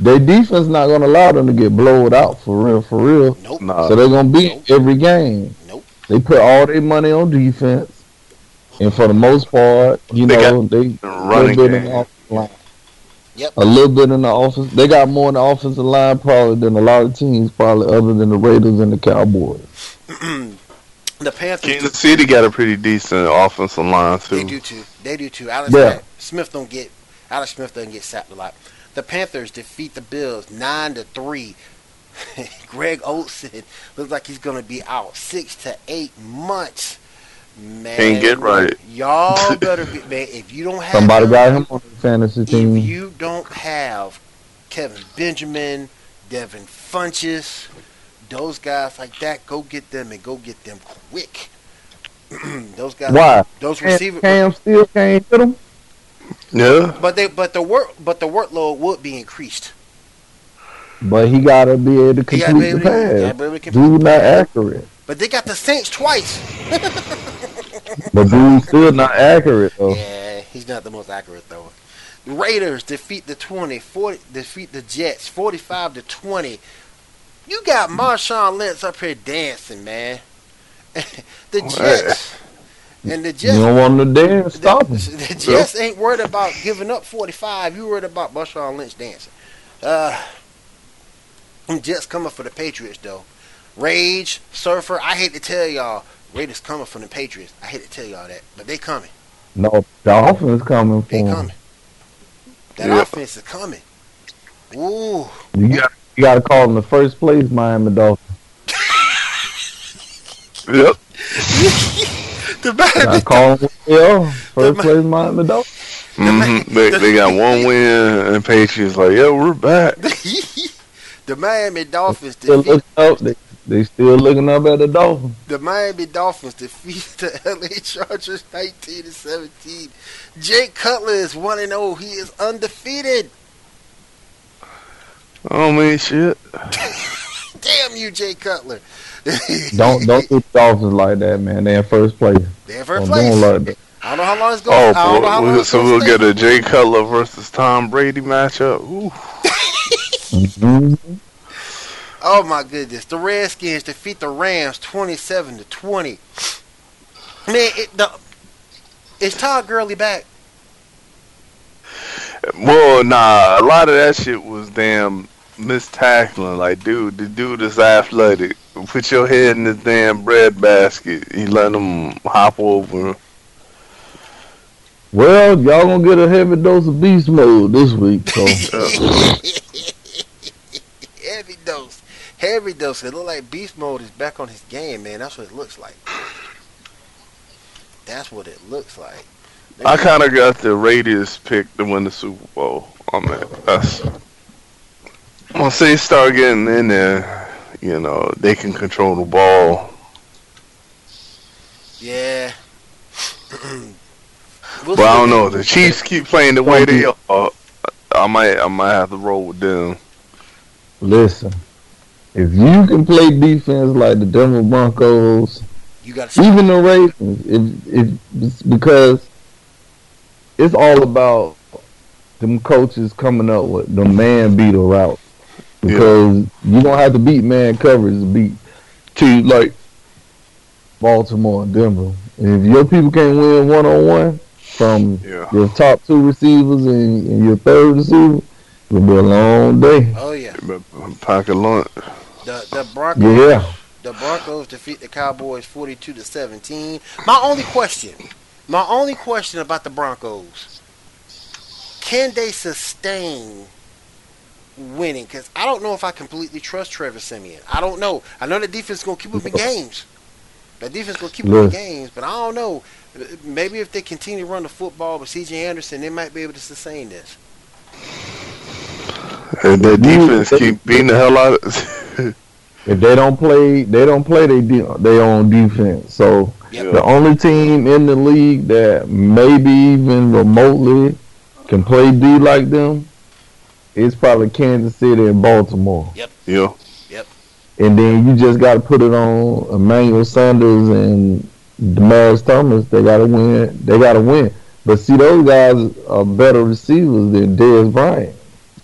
Their defense not gonna allow them to get blowed out for real, for real. Nope. Nah. So they're gonna beat every game. Nope. They put all their money on defense, and for the most part, they running little bit game. in the offensive line. Yep. A little bit in the offense. They got more in the offensive line probably than a lot of teams, probably other than the Raiders and the Cowboys. The Panthers. Kansas City got a pretty decent offensive line too. They do too. Alex Smith doesn't get sacked a lot. The Panthers defeat the Bills 9-3. Greg Olsen looks like he's gonna be out 6 to 8 months. Man, Can't get right. Y'all better be, man. If you don't have Somebody got him on the fantasy team. If you don't have Kevin Benjamin, Devin Funchess, those guys like that, go get them and go get them quick. Those guys. Why? Those receivers. Cam still can't hit them. Yeah. But the workload would be increased. But he gotta be able to complete the pass. Dude not accurate. But they got the Saints twice. But dude's still not accurate though. Yeah, he's not the most accurate though. The Raiders defeat the Jets 45-20. You got Marshawn Lynch up here dancing, man. The Jets. And the Jets, you don't want to dance, stop him. The Jets ain't worried about giving up 45. You worried about Marshawn Lynch dancing. Jets coming for the Patriots, though. Rage, Surfer, I hate to tell y'all, Raiders coming for the Patriots. I hate to tell y'all that, but they coming. No, the offense coming for They them. coming. That offense is coming. Ooh. You got to call them the first place Miami Dolphins. Yep. I call them first place Miami Dolphins. Mm-hmm. They got one win, and Patriots like, yeah, we're back. The Miami Dolphins They still looking up at the Dolphins. The Miami Dolphins defeat the LA Chargers 19-17. Jake Cutler is 1-0. He is undefeated. Oh man, shit. Damn you, Jay Cutler. don't do the Dolphins like that, man. They're in first place. They're in first place. Like that. I don't know how long it's going. So we'll get a Jay Cutler versus Tom Brady matchup. Ooh. Mm-hmm. Oh my goodness! The Redskins defeat the Rams 27-20. Man, is Todd Gurley back? Well, nah. A lot of that shit was damn mistackling. Like, dude, the dude is athletic. Put your head in this damn bread basket. He let him hop over. Well, y'all gonna get a heavy dose of beast mode this week, so. Heavy dose. It look like beast mode is back on his game, man. That's what it looks like. That's what it looks like. I kind of got the Raiders pick to win the Super Bowl. I mean, once they start getting in there, you know, they can control the ball. Yeah. But I don't know. The Chiefs keep playing the way they are. I might have to roll with them. Listen, if you can play defense like the Denver Broncos, you got even the Ravens, if because it's all about them coaches coming up with the man beater route. Because you're gonna have to beat man coverage to beat teams like Baltimore and Denver. And if your people can't win 1-on-1 from your top two receivers and your third receiver, it'll be a long day. Oh yeah. Pack a lunch. The Broncos. The Broncos defeat the Cowboys 42-17. My only question about the Broncos: can they sustain winning? Because I don't know if I completely trust Trevor Siemian. I don't know. I know the defense is going to keep up in games. That defense is going to keep up in games, but I don't know. Maybe if they continue to run the football with C.J. Anderson, they might be able to sustain this. And the defense keep beating the hell out of. If they don't play their own defense. So the only team in the league that maybe even remotely can play D like them, it's probably Kansas City and Baltimore. Yep. And then you just got to put it on Emmanuel Sanders and Demaryius Thomas. They got to win. But see, those guys are better receivers than Dez Bryant.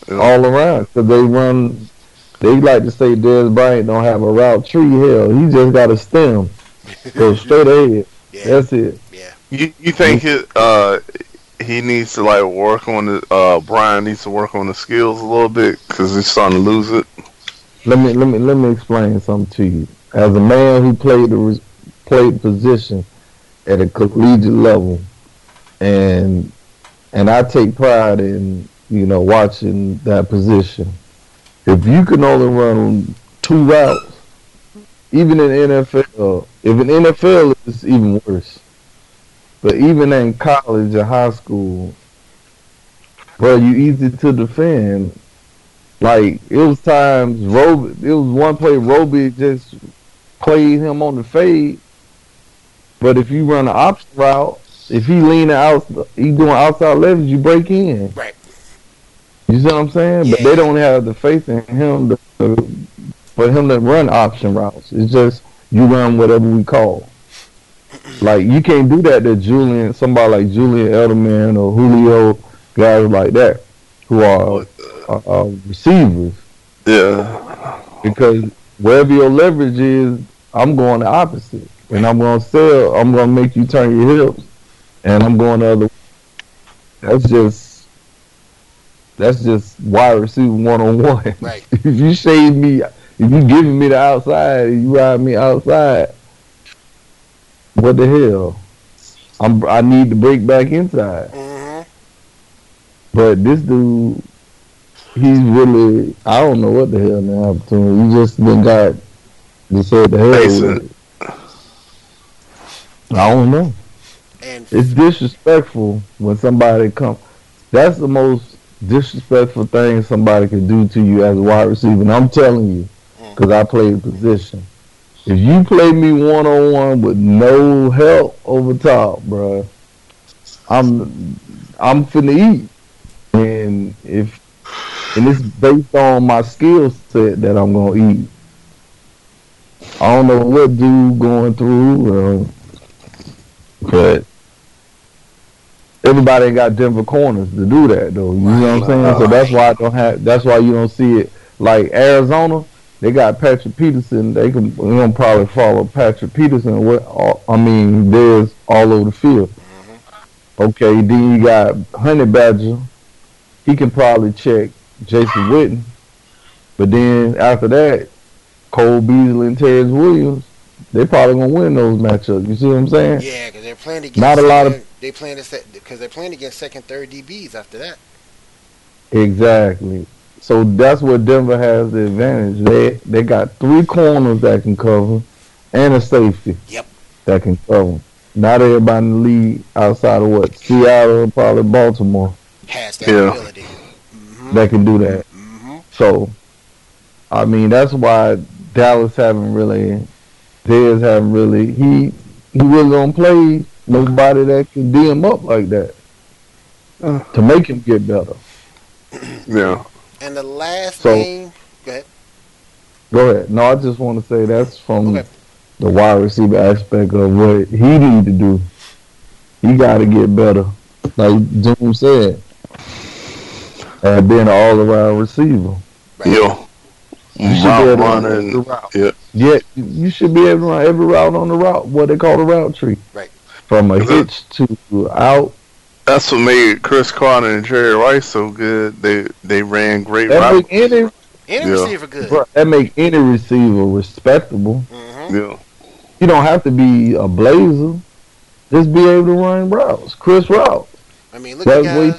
all around. Because they run, they like to say Dez Bryant don't have a route tree. Hell, he just got a stem. Go straight ahead. Yeah. That's it. Yeah. You think he needs to like work on the Brian needs to work on the skills a little bit because he's starting to lose it. Let me explain something to you. As a man who played the position at a collegiate level, and I take pride in watching that position. If you can only run 2 routes, even in NFL, if in NFL it's even worse. But even in college or high school, bro, you easy to defend. Like, it was times, it was one play, Roby just played him on the fade. But if you run an option route, if he leaning out, he doing outside leverage, you break in. Right. You see what I'm saying? Yeah. But they don't have the faith in him for him to run option routes. It's just, you run whatever we call. Like, you can't do that to somebody like Julian Edelman or Julio, guys like that, who are receivers. Yeah. Because wherever your leverage is, I'm going the opposite. And I'm going to make you turn your hips, and I'm going the other way. That's just wide receiver 1-on-1. Right. If you shade me, if you giving me the outside, you ride me outside, what the hell? I need to break back inside. Mm-hmm. But this dude, he's really, I don't know what the hell man happened to him. He just said the hell with it. I don't know. And it's disrespectful when somebody comes. That's the most disrespectful thing somebody can do to you as a wide receiver. And I'm telling you, because I played the position. If you play me 1-on-1 with no help over top, bro, I'm finna eat. And it's based on my skill set that I'm gonna eat. I don't know what dude going through, but everybody ain't got Denver corners to do that though. You know what I'm saying? So that's why you don't see it. Like Arizona, they got Patrick Peterson. They're gonna probably follow Patrick Peterson. There's all over the field. Mm-hmm. Okay, then you got Honey Badger. He can probably check Jason Witten. But then after that, Cole Beasley and Terrence Williams, they probably gonna win those matchups. You see what I'm saying? Yeah, because they're playing against because they're playing against second, third DBs after that. Exactly. So that's where Denver has the advantage. They got 3 corners that can cover and a safety. Yep. That can cover. Not everybody in the league outside of Seattle and probably Baltimore has that ability. Mm-hmm. That can do that. Mm-hmm. So, that's why Dallas he really don't play nobody that can D him up like that to make him get better. Yeah. And the last game, go ahead. Go ahead. No, I just want to say that's from the wide receiver aspect of what he need to do. He got to get better, like Doom said, and being an all-around receiver. Right. Yeah. You should be able to run the route. Yeah, you should be able to run every route on the route, what they call the route tree. Right. From a hitch to out. That's what made Chris Carter and Jerry Rice so good. They ran great routes. Any receiver good. Bro, that make any receiver respectable. Mm-hmm. Yeah. You don't have to be a blazer. Just be able to run routes. Chris routes. Look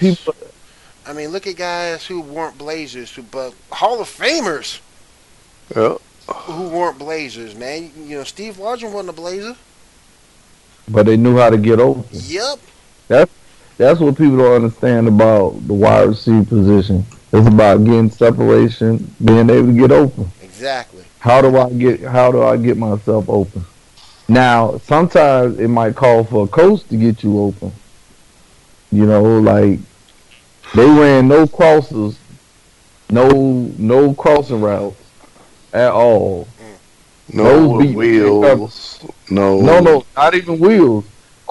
at guys who weren't blazers, but Hall of Famers. Yeah. Who weren't blazers, man. Steve Largent wasn't a blazer. But they knew how to get open. Yep. That's what people don't understand about the wide receiver position. It's about getting separation, being able to get open. Exactly. How do I get myself open? Now, sometimes it might call for a coach to get you open. Like they ran no crosses, no crossing routes at all. No wheels. No, not even wheels.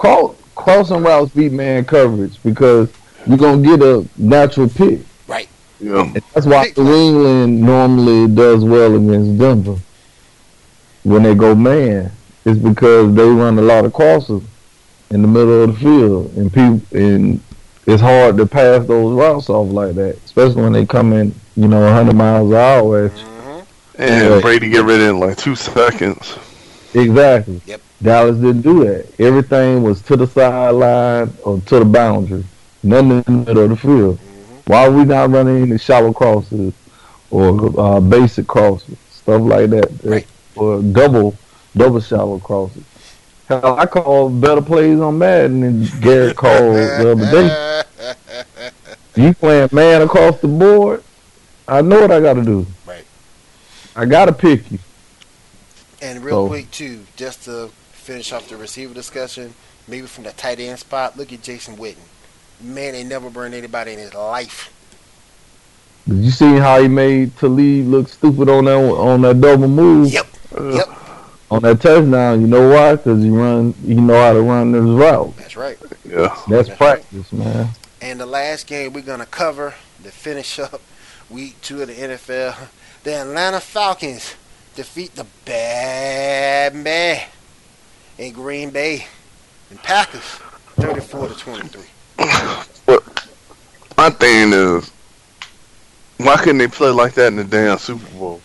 Crossing routes beat man coverage because you're gonna get a natural pick. Right. Yeah. And that's why New England normally does well against Denver when they go man. It's because they run a lot of crosses in the middle of the field, and it's hard to pass those routes off like that, especially when they come in, 100 miles an hour at you. And Brady get rid in like 2 seconds. Exactly. Yep. Dallas didn't do that. Everything was to the sideline or to the boundary. Nothing in the middle of the field. Why are we not running any shallow crosses or basic crosses, stuff like that, Right. or double shallow crosses? Hell, I called better plays on Madden than Garrett called the other day. You playing man across the board? I know what I got to do. Right. I got to pick you. And real quick, too, just to finish off the receiver discussion, maybe from the tight end spot, look at Jason Witten. Man, they never burned anybody in his life. Did you see how he made Talib look stupid on that double move? Yep. On that touchdown, you know why? Because he know how to run this route. That's right. Yeah. That's practice, right, man. And the last game we're going to cover to finish up week 2 of the NFL, the Atlanta Falcons defeat the bad man in Green Bay and Packers 34-23. Well, my thing is, why couldn't they play like that in the damn Super Bowl?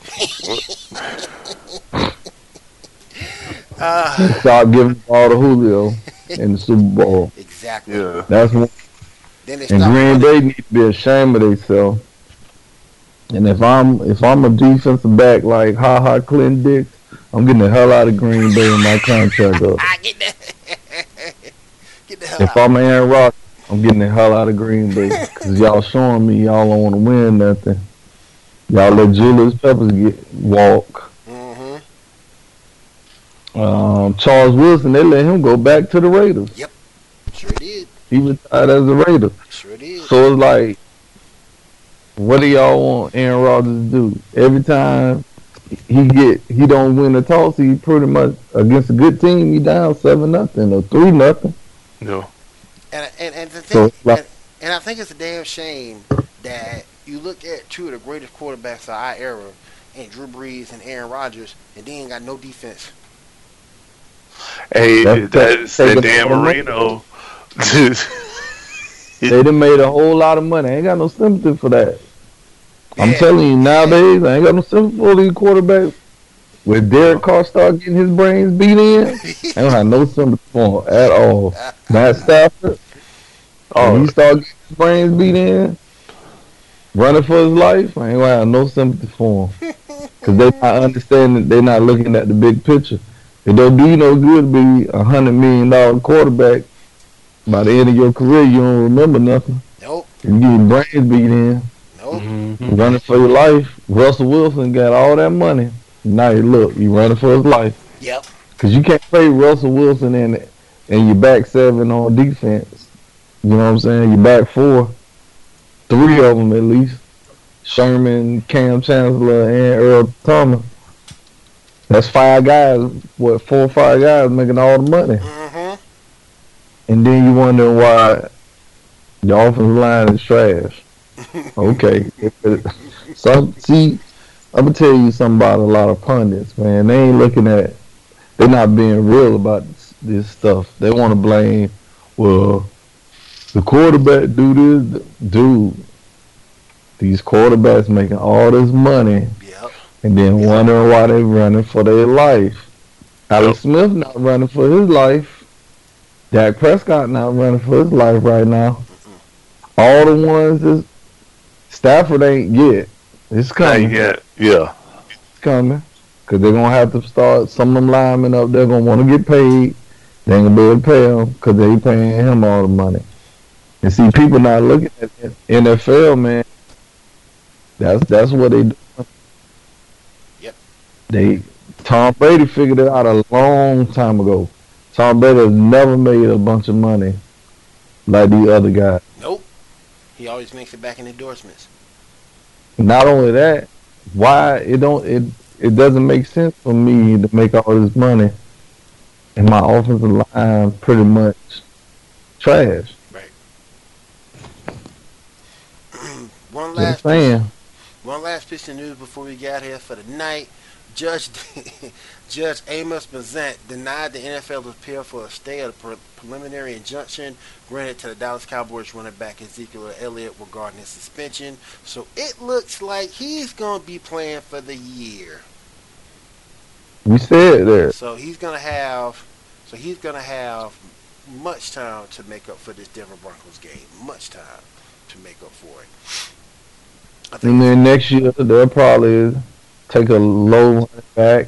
Stop giving the ball to Julio in the Super Bowl. Exactly. Yeah. That's one. And Green Bay need to be ashamed of themselves. And if I'm a defensive back like Clinton Dix, I'm getting the hell out of Green Bay in my contract up. Get the hell if out. I'm Aaron Rodgers, I'm getting the hell out of Green Bay because y'all showing me y'all don't want to win nothing. Y'all let Julius Peppers walk. Charles Wilson, they let him go back to the Raiders. Yep, sure did. He retired as a Raider. Sure did. So it's like, what do y'all want Aaron Rodgers to do? Every time he don't win a toss, he pretty much against a good team, he down 7-0 or 3-0. No. And the thing, and I think it's a damn shame that you look at two of the greatest quarterbacks of our era, and Drew Brees and Aaron Rodgers, and they ain't got no defense. Hey, that's that Dan Marino. They done made a whole lot of money. I ain't got no sympathy for that. I'm telling you, nowadays, I ain't got no sympathy for these quarterbacks. When Derek Carr start getting his brains beat in, I don't have no sympathy for him at all. Matt Stafford, when he start getting his brains beat in, running for his life, I ain't gonna have no sympathy for him. Because they not understanding, they not looking at the big picture. It don't do you no good to be $100 million quarterback. By the end of your career, you don't remember nothing. Nope. You get your brains beat in. Nope. Mm-hmm. Running for your life. Russell Wilson got all that money. Now you look, you running for his life. Yep. Because you can't play Russell Wilson and your back 7 on defense. You know what I'm saying? Your back 4. 3 of them at least. Sherman, Cam Chancellor, and Earl Thomas. That's 5 guys. 4 or 5 guys making all the money. Mm-hmm. And then you wonder why the offensive line is trash. Okay. So, see, I'm going to tell you something about a lot of pundits, man. They ain't looking at, they're not being real about this stuff. They want to blame, well, the quarterback do this. Dude, these quarterbacks making all this money. Yep. And then wondering why they running for their life. Alex Smith not running for his life. Dak Prescott not running for his life right now. All the ones that Stafford ain't yet. It's coming. Yeah. It's coming. Because they're going to have to start some of them linemen up. They're going to want to get paid. They ain't going to be able to pay him because they paying him all the money. And see, people not looking at NFL, man. That's what they do. Yep. Tom Brady figured it out a long time ago. Tom Brady has never made a bunch of money like these other guys. Nope. He always makes it back in endorsements. Not only that, why it doesn't make sense for me to make all this money and my offensive line pretty much trash. Right. One Just last saying. One last piece of news before we get here for the night. Judge Judge Amos Mazant denied the NFL appeal for a stay of the preliminary injunction granted to the Dallas Cowboys running back Ezekiel Elliott regarding his suspension. So it looks like he's going to be playing for the year. We said that. So he's going to have much time to make up for this Denver Broncos game. Much time to make up for it. And then next year they'll probably take a low running back,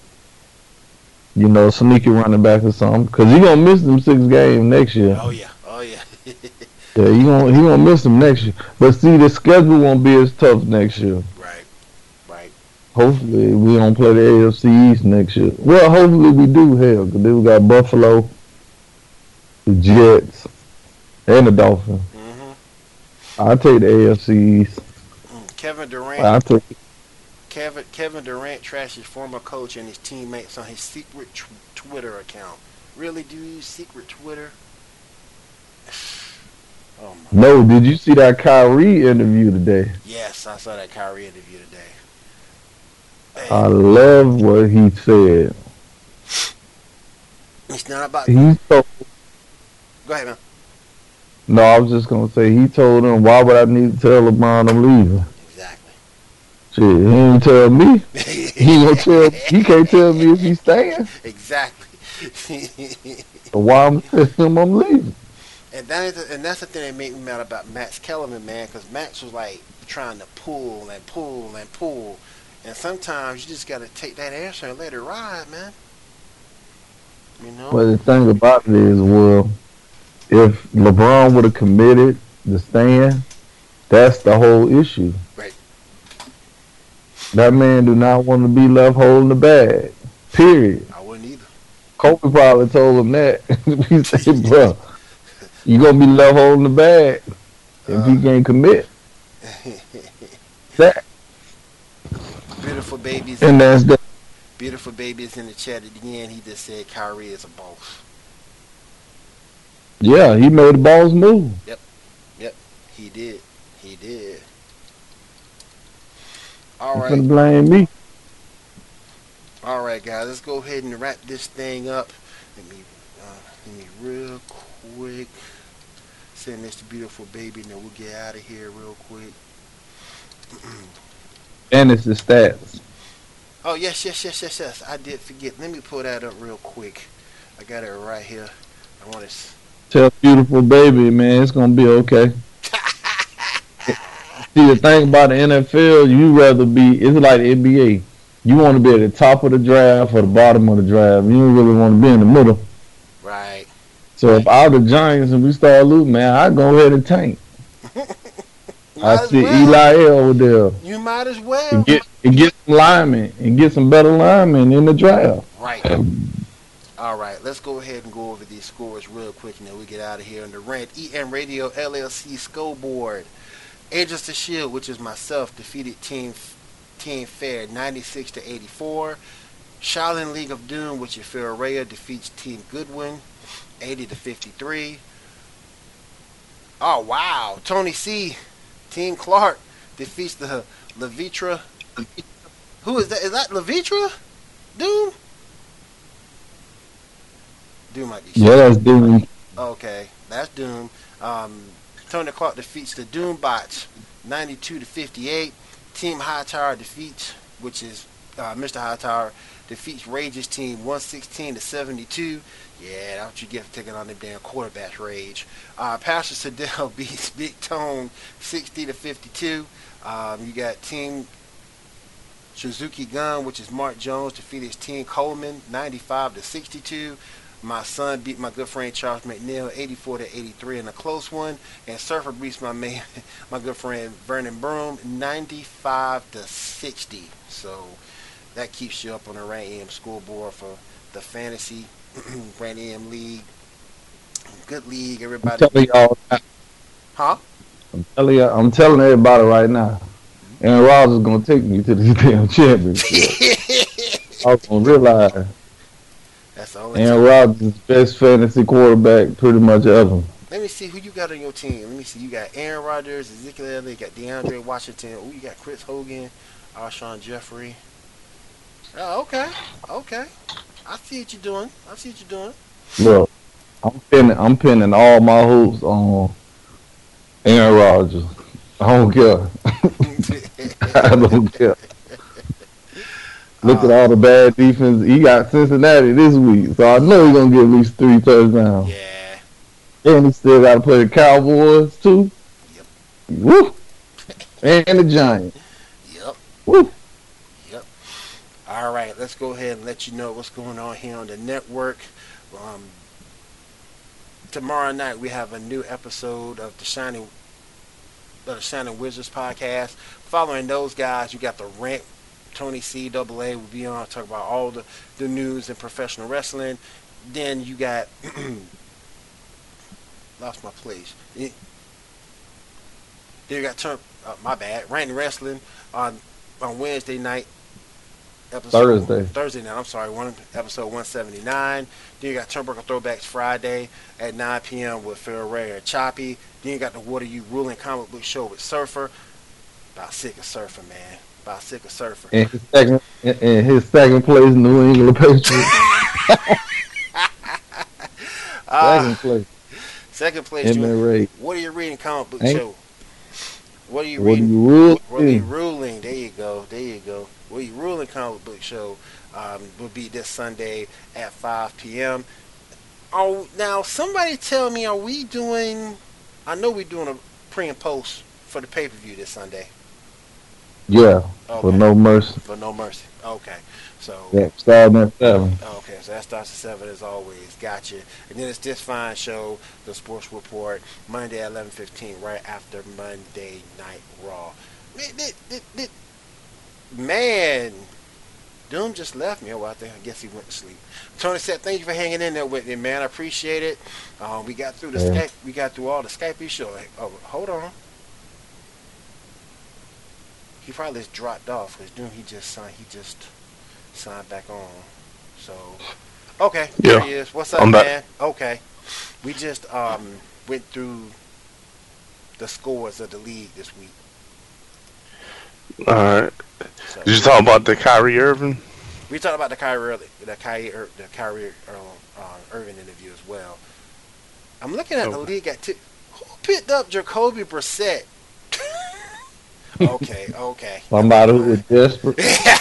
sneaky running back or something, because he's gonna miss them 6 games next year. Oh yeah. Yeah, he gonna miss them next year. But see, the schedule won't be as tough next year. Right. Hopefully we don't play the AFC East next year. Well, hopefully we do, hell, because then we got Buffalo, the Jets, and the Dolphins. Mm-hmm. I'll take the AFC East. Kevin Durant. I'll take it. Kevin Durant trashed his former coach and his teammates on his secret Twitter account. Really, do you use secret Twitter? Oh my No, did you see that Kyrie interview today? Yes, I saw that Kyrie interview today. Hey, I love what he said. it's not about. He told, Go ahead, man. no, I was just gonna say he told him, why would I need to tell LeBron I'm leaving? Exactly. Shit, he didn't tell me. He can't tell me if he's staying. Exactly. So why I'm telling him I'm leaving? And that's the thing that made me mad about Max Kellerman, man, because Max was like trying to pull and pull and pull, and sometimes you just gotta take that answer and let it ride, man. But the thing about it is, well, if LeBron would have committed to staying, that's the whole issue. Right. That man do not want to be left holding the bag. Period. I wouldn't either. Kobe probably told him that. He said, bro, you going to be left holding the bag if he can't commit. That. Beautiful babies. And that's that. Beautiful babies in the chat at the end. He just said Kyrie is a boss. Yeah, he made the boss move. Yep. He did. All right. Don't blame me. All right, guys. Let's go ahead and wrap this thing up. Let me real quick send this to beautiful baby, and then we'll get out of here real quick. And it's the stats. Oh, yes. I did forget. Let me pull that up real quick. I got it right here. I want to... Tell beautiful baby, man, it's going to be okay. See, the thing about the NFL, you rather be... It's like the NBA. You want to be at the top of the draft or the bottom of the draft. You don't really want to be in the middle. Right. So if I were the Giants and we start losing, man, I'd go ahead and tank. I see Eli over there. You might as well. And get some linemen and get some better linemen in the draft. Right. All right, let's go ahead and go over these scores real quick, and then we get out of here on the Rant EM Radio LLC scoreboard. Angels to Shield, which is myself, defeated Team Fair 96-84. Shaolin League of Doom, which is Ferreira, defeats Team Goodwin 80-53. Oh wow, Tony C, Team Clark defeats the Levitra. Who is that? Is that Levitra? Doom? Doom might be. Yeah, that's Doom. Okay, that's Doom. Tony Clark defeats the Doom Bots 92-58. Team Hightower defeats, which is Mr. Hightower, defeats Rage's team 116-72. Yeah, that's what you get for taking on them damn quarterbacks, Rage. Pastor Sedell beats Big Tone 60-52. You got Team Suzuki Gun, which is Mark Jones, defeated his team Coleman 95-62. My son beat my good friend Charles McNeil 84-83 in a close one, and Surfer beats my good friend Vernon Broom 95-60. So that keeps you up on the Rant EM scoreboard for the fantasy Rant EM league. Good league, everybody. I'm telling y'all. Huh? I'm telling everybody right now. Aaron Rodgers is gonna take me to this damn championship. I was gonna realize. That's the only Aaron Rodgers is the best fantasy quarterback pretty much ever. Let me see who you got on your team. Let me see. You got Aaron Rodgers, Ezekiel Elliott, you got DeAndre Washington. Oh, you got Chris Hogan, Alshon Jeffrey. Oh, okay. Okay. I see what you're doing. Look, I'm pinning all my hopes on Aaron Rodgers. I don't care. I don't care. Look at all the bad defense. He got Cincinnati this week, so I know he's gonna get at least 3 touchdowns. Yeah. And he still got to play the Cowboys too. Yep. Woo. And the Giants. Yep. Woo. Yep. All right, let's go ahead and let you know what's going on here on the network. Tomorrow night we have a new episode of the Shining Wizards podcast. Following those guys, you got the Rant. Tony C.A.A. will be on, talk about all the news in professional wrestling. Then you got lost my place. Then you got Ranting Wrestling on Wednesday night. Thursday night. I'm sorry, episode 179. Then you got Turnbuckle Throwbacks Friday at 9 p.m. with Phil Ray and Choppy. Then you got the What Are You Ruling comic book show with Surfer. About sick of Surfer, man. And his second place, New England Patriots. Second place. What Are You Reading comic book show? What are you ruling? There you go. What Are You Ruling comic book show will be this Sunday at 5 p.m. Oh, now somebody tell me, are we doing? I know we're doing a pre and post for the pay-per-view this Sunday. Yeah, okay. For No Mercy. Okay, so yeah, starting at 7. Okay, so that starts at 7 as always. Gotcha. And then it's this fine show, The Sports Report, Monday at 11:15, right after Monday Night Raw. Man, Doom just left me. Oh, I guess he went to sleep. Tony said, "Thank you for hanging in there with me, man. I appreciate it. We got through the Skype. We got through all the Skype show. Oh, hold on." He probably just dropped off because Doom he just signed back on. So okay, there he is. What's up, man? Back. Okay. We just went through the scores of the league this week. Alright. So, did you talk about the Kyrie Irving? We talked about the Kyrie Irving interview as well. I'm looking at the league at who picked up Jacoby Brissett? Okay. Somebody who was desperate.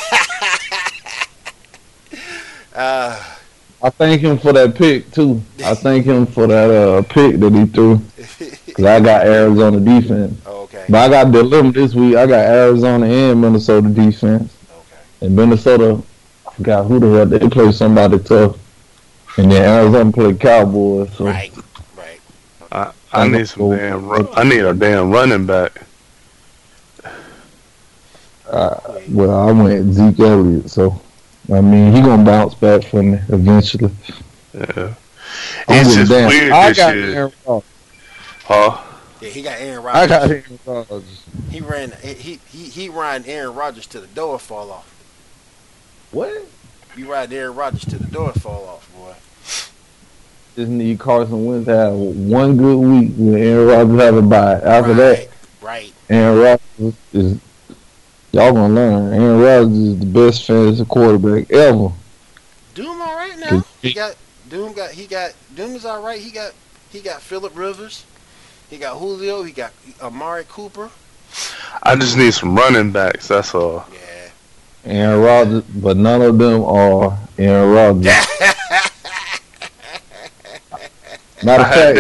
I thank him for that pick too. I thank him for that pick that he threw. Cause I got Arizona defense. Okay. But I got dilemma this week. I got Arizona and Minnesota defense. Okay. And Minnesota, I forgot who the hell they play somebody tough. And then Arizona played Cowboys. So. Right. I need I need a damn running back. Well, I went Zeke Elliott, so I mean he gonna bounce back for me eventually. Yeah, it's just weird. I got Aaron Rodgers. Huh? Yeah, he got Aaron Rodgers. I got Aaron Rodgers. He ran Aaron Rodgers to the door fall off. What? You ride Aaron Rodgers to the door fall off, boy. Just need Carson Wentz to have one good week when Aaron Rodgers have a bye. After that, Aaron Rodgers is. Y'all gonna learn. Aaron Rodgers is the best fantasy quarterback ever. Doom all right now. Doom is all right. He got Phillip Rivers. He got Julio. He got Amari Cooper. I just need some running backs. That's all. Yeah. Aaron Rodgers, but none of them are Aaron Rodgers. Matter of fact,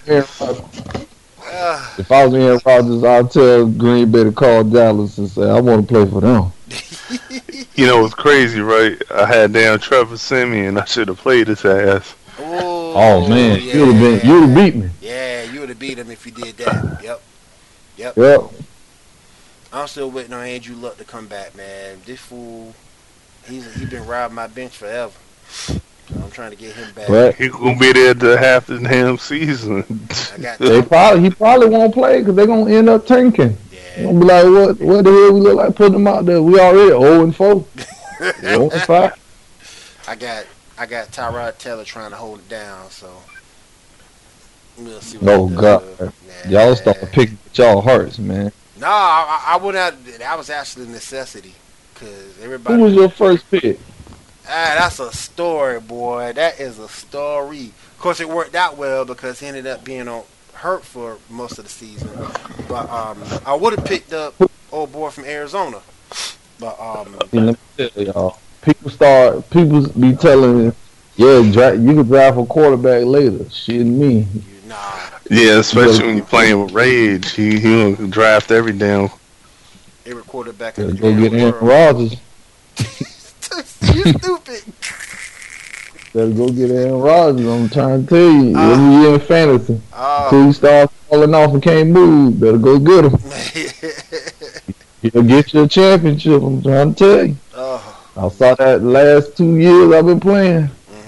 if I was Aaron Rodgers, I'd tell Green Bay to call Dallas and say, I want to play for them. You know, it's crazy, right? I had down Trevor Siemian. I should have played his ass. Oh man, yeah. you'd have beat me. Yeah, you would have beat him if you did that. Yep. I'm still waiting on Andrew Luck to come back, man. This fool, he's been riding my bench forever. I'm trying to get him back. But he gonna be there to half the damn season. He probably won't play because they're gonna end up tanking. Yeah. They're gonna be like, what the hell we look like putting them out there? We already 0-4. 0-5. I got Tyrod Taylor trying to hold it down, so We'll see Oh God, y'all start picking with y'all hearts, man. No, I went out. That was actually a necessity because everybody. Who was your first pick? That's a story, boy. That is a story. Of course, it worked out well because he ended up being hurt for most of the season. But I would have picked up old boy from Arizona. But let me tell y'all, people be telling, yeah, you can draft a quarterback later. Shit, me. Nah. Yeah, especially when you're playing with Rage, he gonna draft every damn. Every quarterback. Go get Aaron Rodgers. You stupid. Better go get Aaron Rodgers. I'm trying to tell you, every year in fantasy, till he starts falling off and can't move, better go get him. He'll get you a championship. I'm trying to tell you. I saw that the last 2 years I've been playing.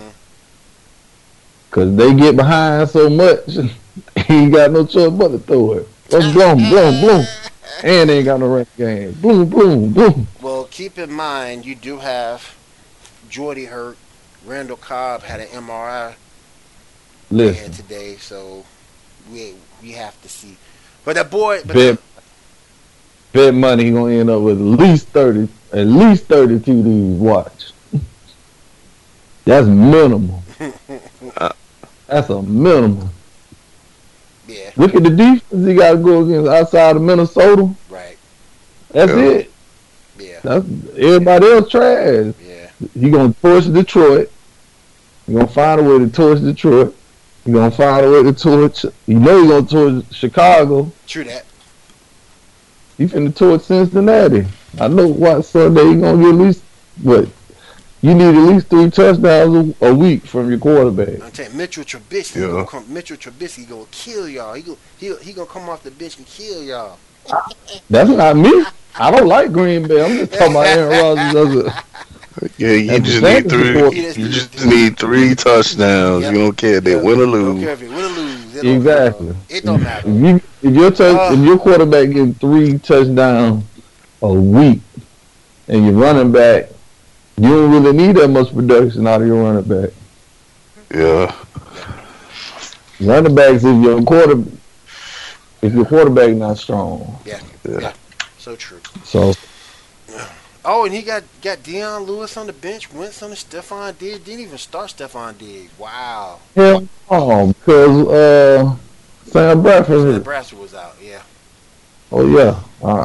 Cause they get behind so much, he ain't got no choice but to throw it. Let's boom. And they ain't got no run game. Boom. Well, keep in mind, you do have Jordy hurt. Randall Cobb had an MRI today, so we have to see. But that boy, bet money he gonna end up with at least 30 TDs. Watch. That's minimum. That's a minimum. Yeah. Look at the defense he got to go against outside of Minnesota. Right. That's it. Yeah. That's everybody else trash. Yeah. He gonna torch Detroit. He gonna find a way to torch Detroit. He gonna find a way to torch. You know he gonna torch Chicago. True that. He finna torch Cincinnati. I know what Sunday he gonna get at least what. You need at least 3 touchdowns a week from your quarterback. I'm telling you, Mitchell Trubisky. Mitchell Trubisky gonna kill y'all. He gonna come off the bench and kill y'all. That's not me. I don't like Green Bay. I'm just talking about Aaron Rodgers. Yeah, you just need 3. You just need 3 touchdowns. Yep. You don't care if they win or lose. Don't care if they win or lose. Exactly. It don't matter. If your quarterback getting 3 touchdowns a week, and your running back, you don't really need that much production out of your running back. Yeah. Running backs, if your quarterback not strong. Yeah. So true. So. Oh, and he got Deion Lewis on the bench, Wentz on the Stephon Diggs. Didn't even start Stephon Diggs. Wow. Hell, because Sam Bradford was out. Yeah. Oh yeah.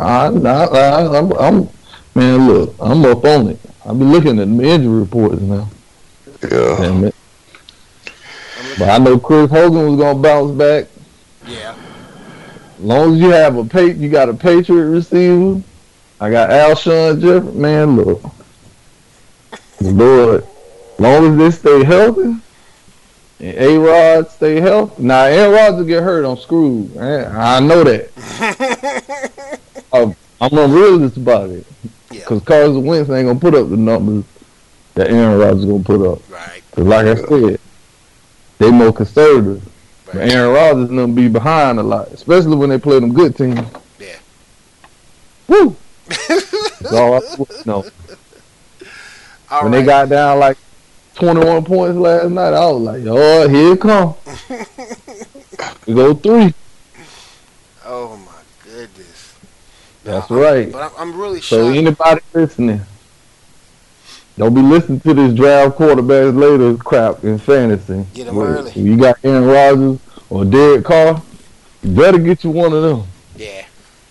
I'm man. Look, I'm up on it. I be looking at the injury reports now. Yeah. But I know Chris Hogan was gonna bounce back. Yeah. As long as you got a Patriot receiver. I got Alshon Jeffrey. Man, look, Lord, as long as they stay healthy and A-Rod stay healthy. Now, Aaron Rodgers get hurt, I'm screwed. I know that. I'm unrealistic about it. Because Carson Wentz ain't gonna put up the numbers that Aaron Rodgers gonna put up. Right. Because like I said, they more conservative. Right. But Aaron Rodgers gonna be behind a lot, especially when they play them good teams. Yeah. Woo! That's all I know. When they got down like 21 points last night, I was like, oh, here it come. We go 3. Oh my goodness. That's right. But I'm really shocked. So anybody listening, don't be listening to this draft quarterbacks later crap in fantasy. Get them early. If you got Aaron Rodgers or Derek Carr, you better get you one of them. Yeah.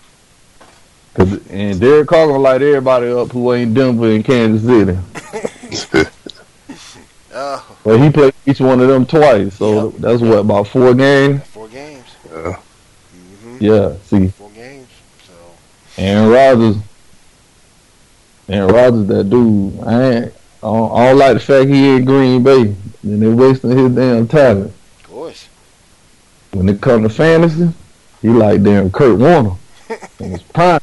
And Derek Carr gonna light everybody up who ain't Denver and Kansas City. Well, he played each one of them twice, so that's what, about 4 games? 4 games. Yeah. Mm-hmm. Yeah, see. 4 games. So Aaron Rodgers, that dude. I don't like the fact he in Green Bay. And they're wasting his damn talent. Of course. When it comes to fantasy, he like damn Kurt Warner. In his prime.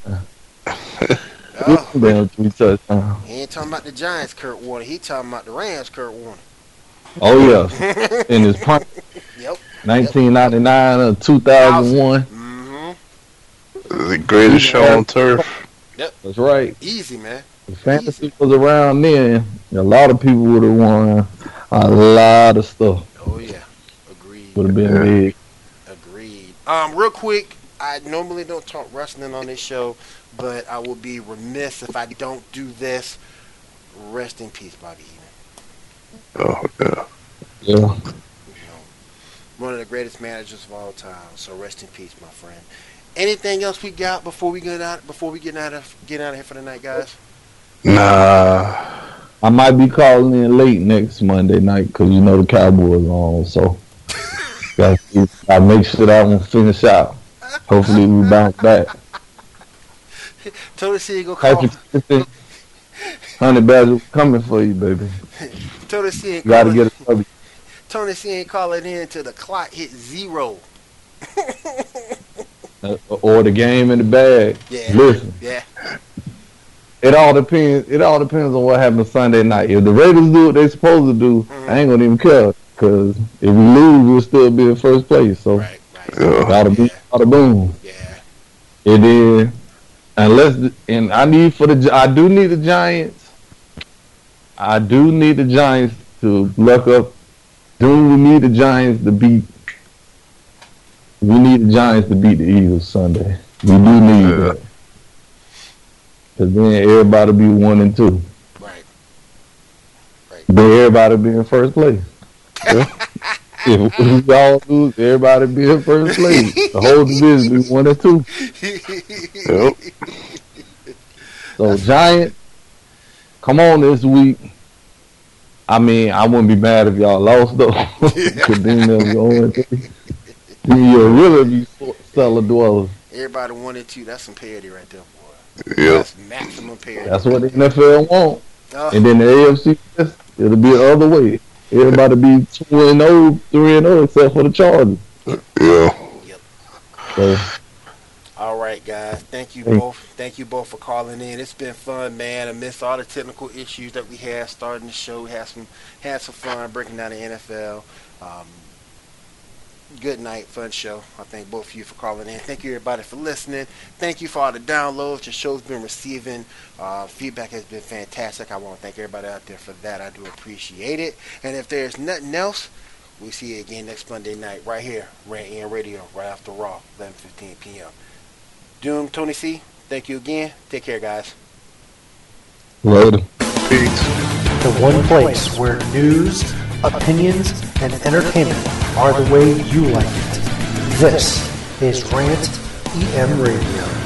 Damn 3 touchdowns. He ain't talking about the Giants, Kurt Warner. He talking about the Rams, Kurt Warner. Oh yeah, in his prime. Yep. 1999 or 2001. Mm-hmm. The greatest show on turf. Yep. That's right. Easy, man. If fantasy was around then, a lot of people would have won a lot of stuff. Oh yeah, agreed. Would have been big. Real quick, I normally don't talk wrestling on this show, but I will be remiss if I don't do this. Rest in peace, Bobby Heenan. Oh yeah. Yeah. You know, one of the greatest managers of all time. So rest in peace, my friend. Anything else we got before we get out? Before we get out of here for the night, guys? Nah. I might be calling in late next Monday night because you know the Cowboys on, so gotta make sure that one finish out. Hopefully we bounce back. Tony C go call. Honey Badger coming for you, baby. Tony C ain't gotta get it. Tony C ain't calling in till the clock hit 0. Or the game in the bag. Yeah. Listen. Yeah. It all depends. It all depends on what happens Sunday night. If the Raiders do what they're supposed to do, I ain't gonna even care. Because if we lose, we'll still be in first place. So right. Gotta be the boom. Yeah. And then I do need the Giants. I do need the Giants to luck up. We need the Giants to beat. We need the Giants to beat the Eagles Sunday. We do need that. Because then everybody be 1 and 2. Right. Then everybody be in first place. Yeah? If we all lose, everybody be in first place. The whole division be 1 and 2. Yep. So Giants, come on this week. I mean, I wouldn't be mad if y'all lost though. Because then they'll be 0 and 3. You'll really be cellar dwellers. Everybody 1 and 2. That's some parity right there, boy. Yeah. That's maximum parity. That's what the NFL want. Oh. And then the AFC, it'll be the other way. Everybody be 2-0, 3-0, except for the Chargers. Yeah. Yep. So, all right, guys. Thank you both. Thank you both for calling in. It's been fun, man. Amidst all the technical issues that we had starting the show, we had some fun breaking down the NFL. Good night, fun show. I thank both of you for calling in. Thank you, everybody, for listening. Thank you for all the downloads. Your show's been receiving. Feedback has been fantastic. I want to thank everybody out there for that. I do appreciate it. And if there's nothing else, we'll see you again next Monday night right here, Rant EM Radio, right after Raw, 11:15 p.m. Doom, Tony C, thank you again. Take care, guys. later. Peace. The one place where news, opinions, and entertainment are the way you like it. This is Rant EM Radio.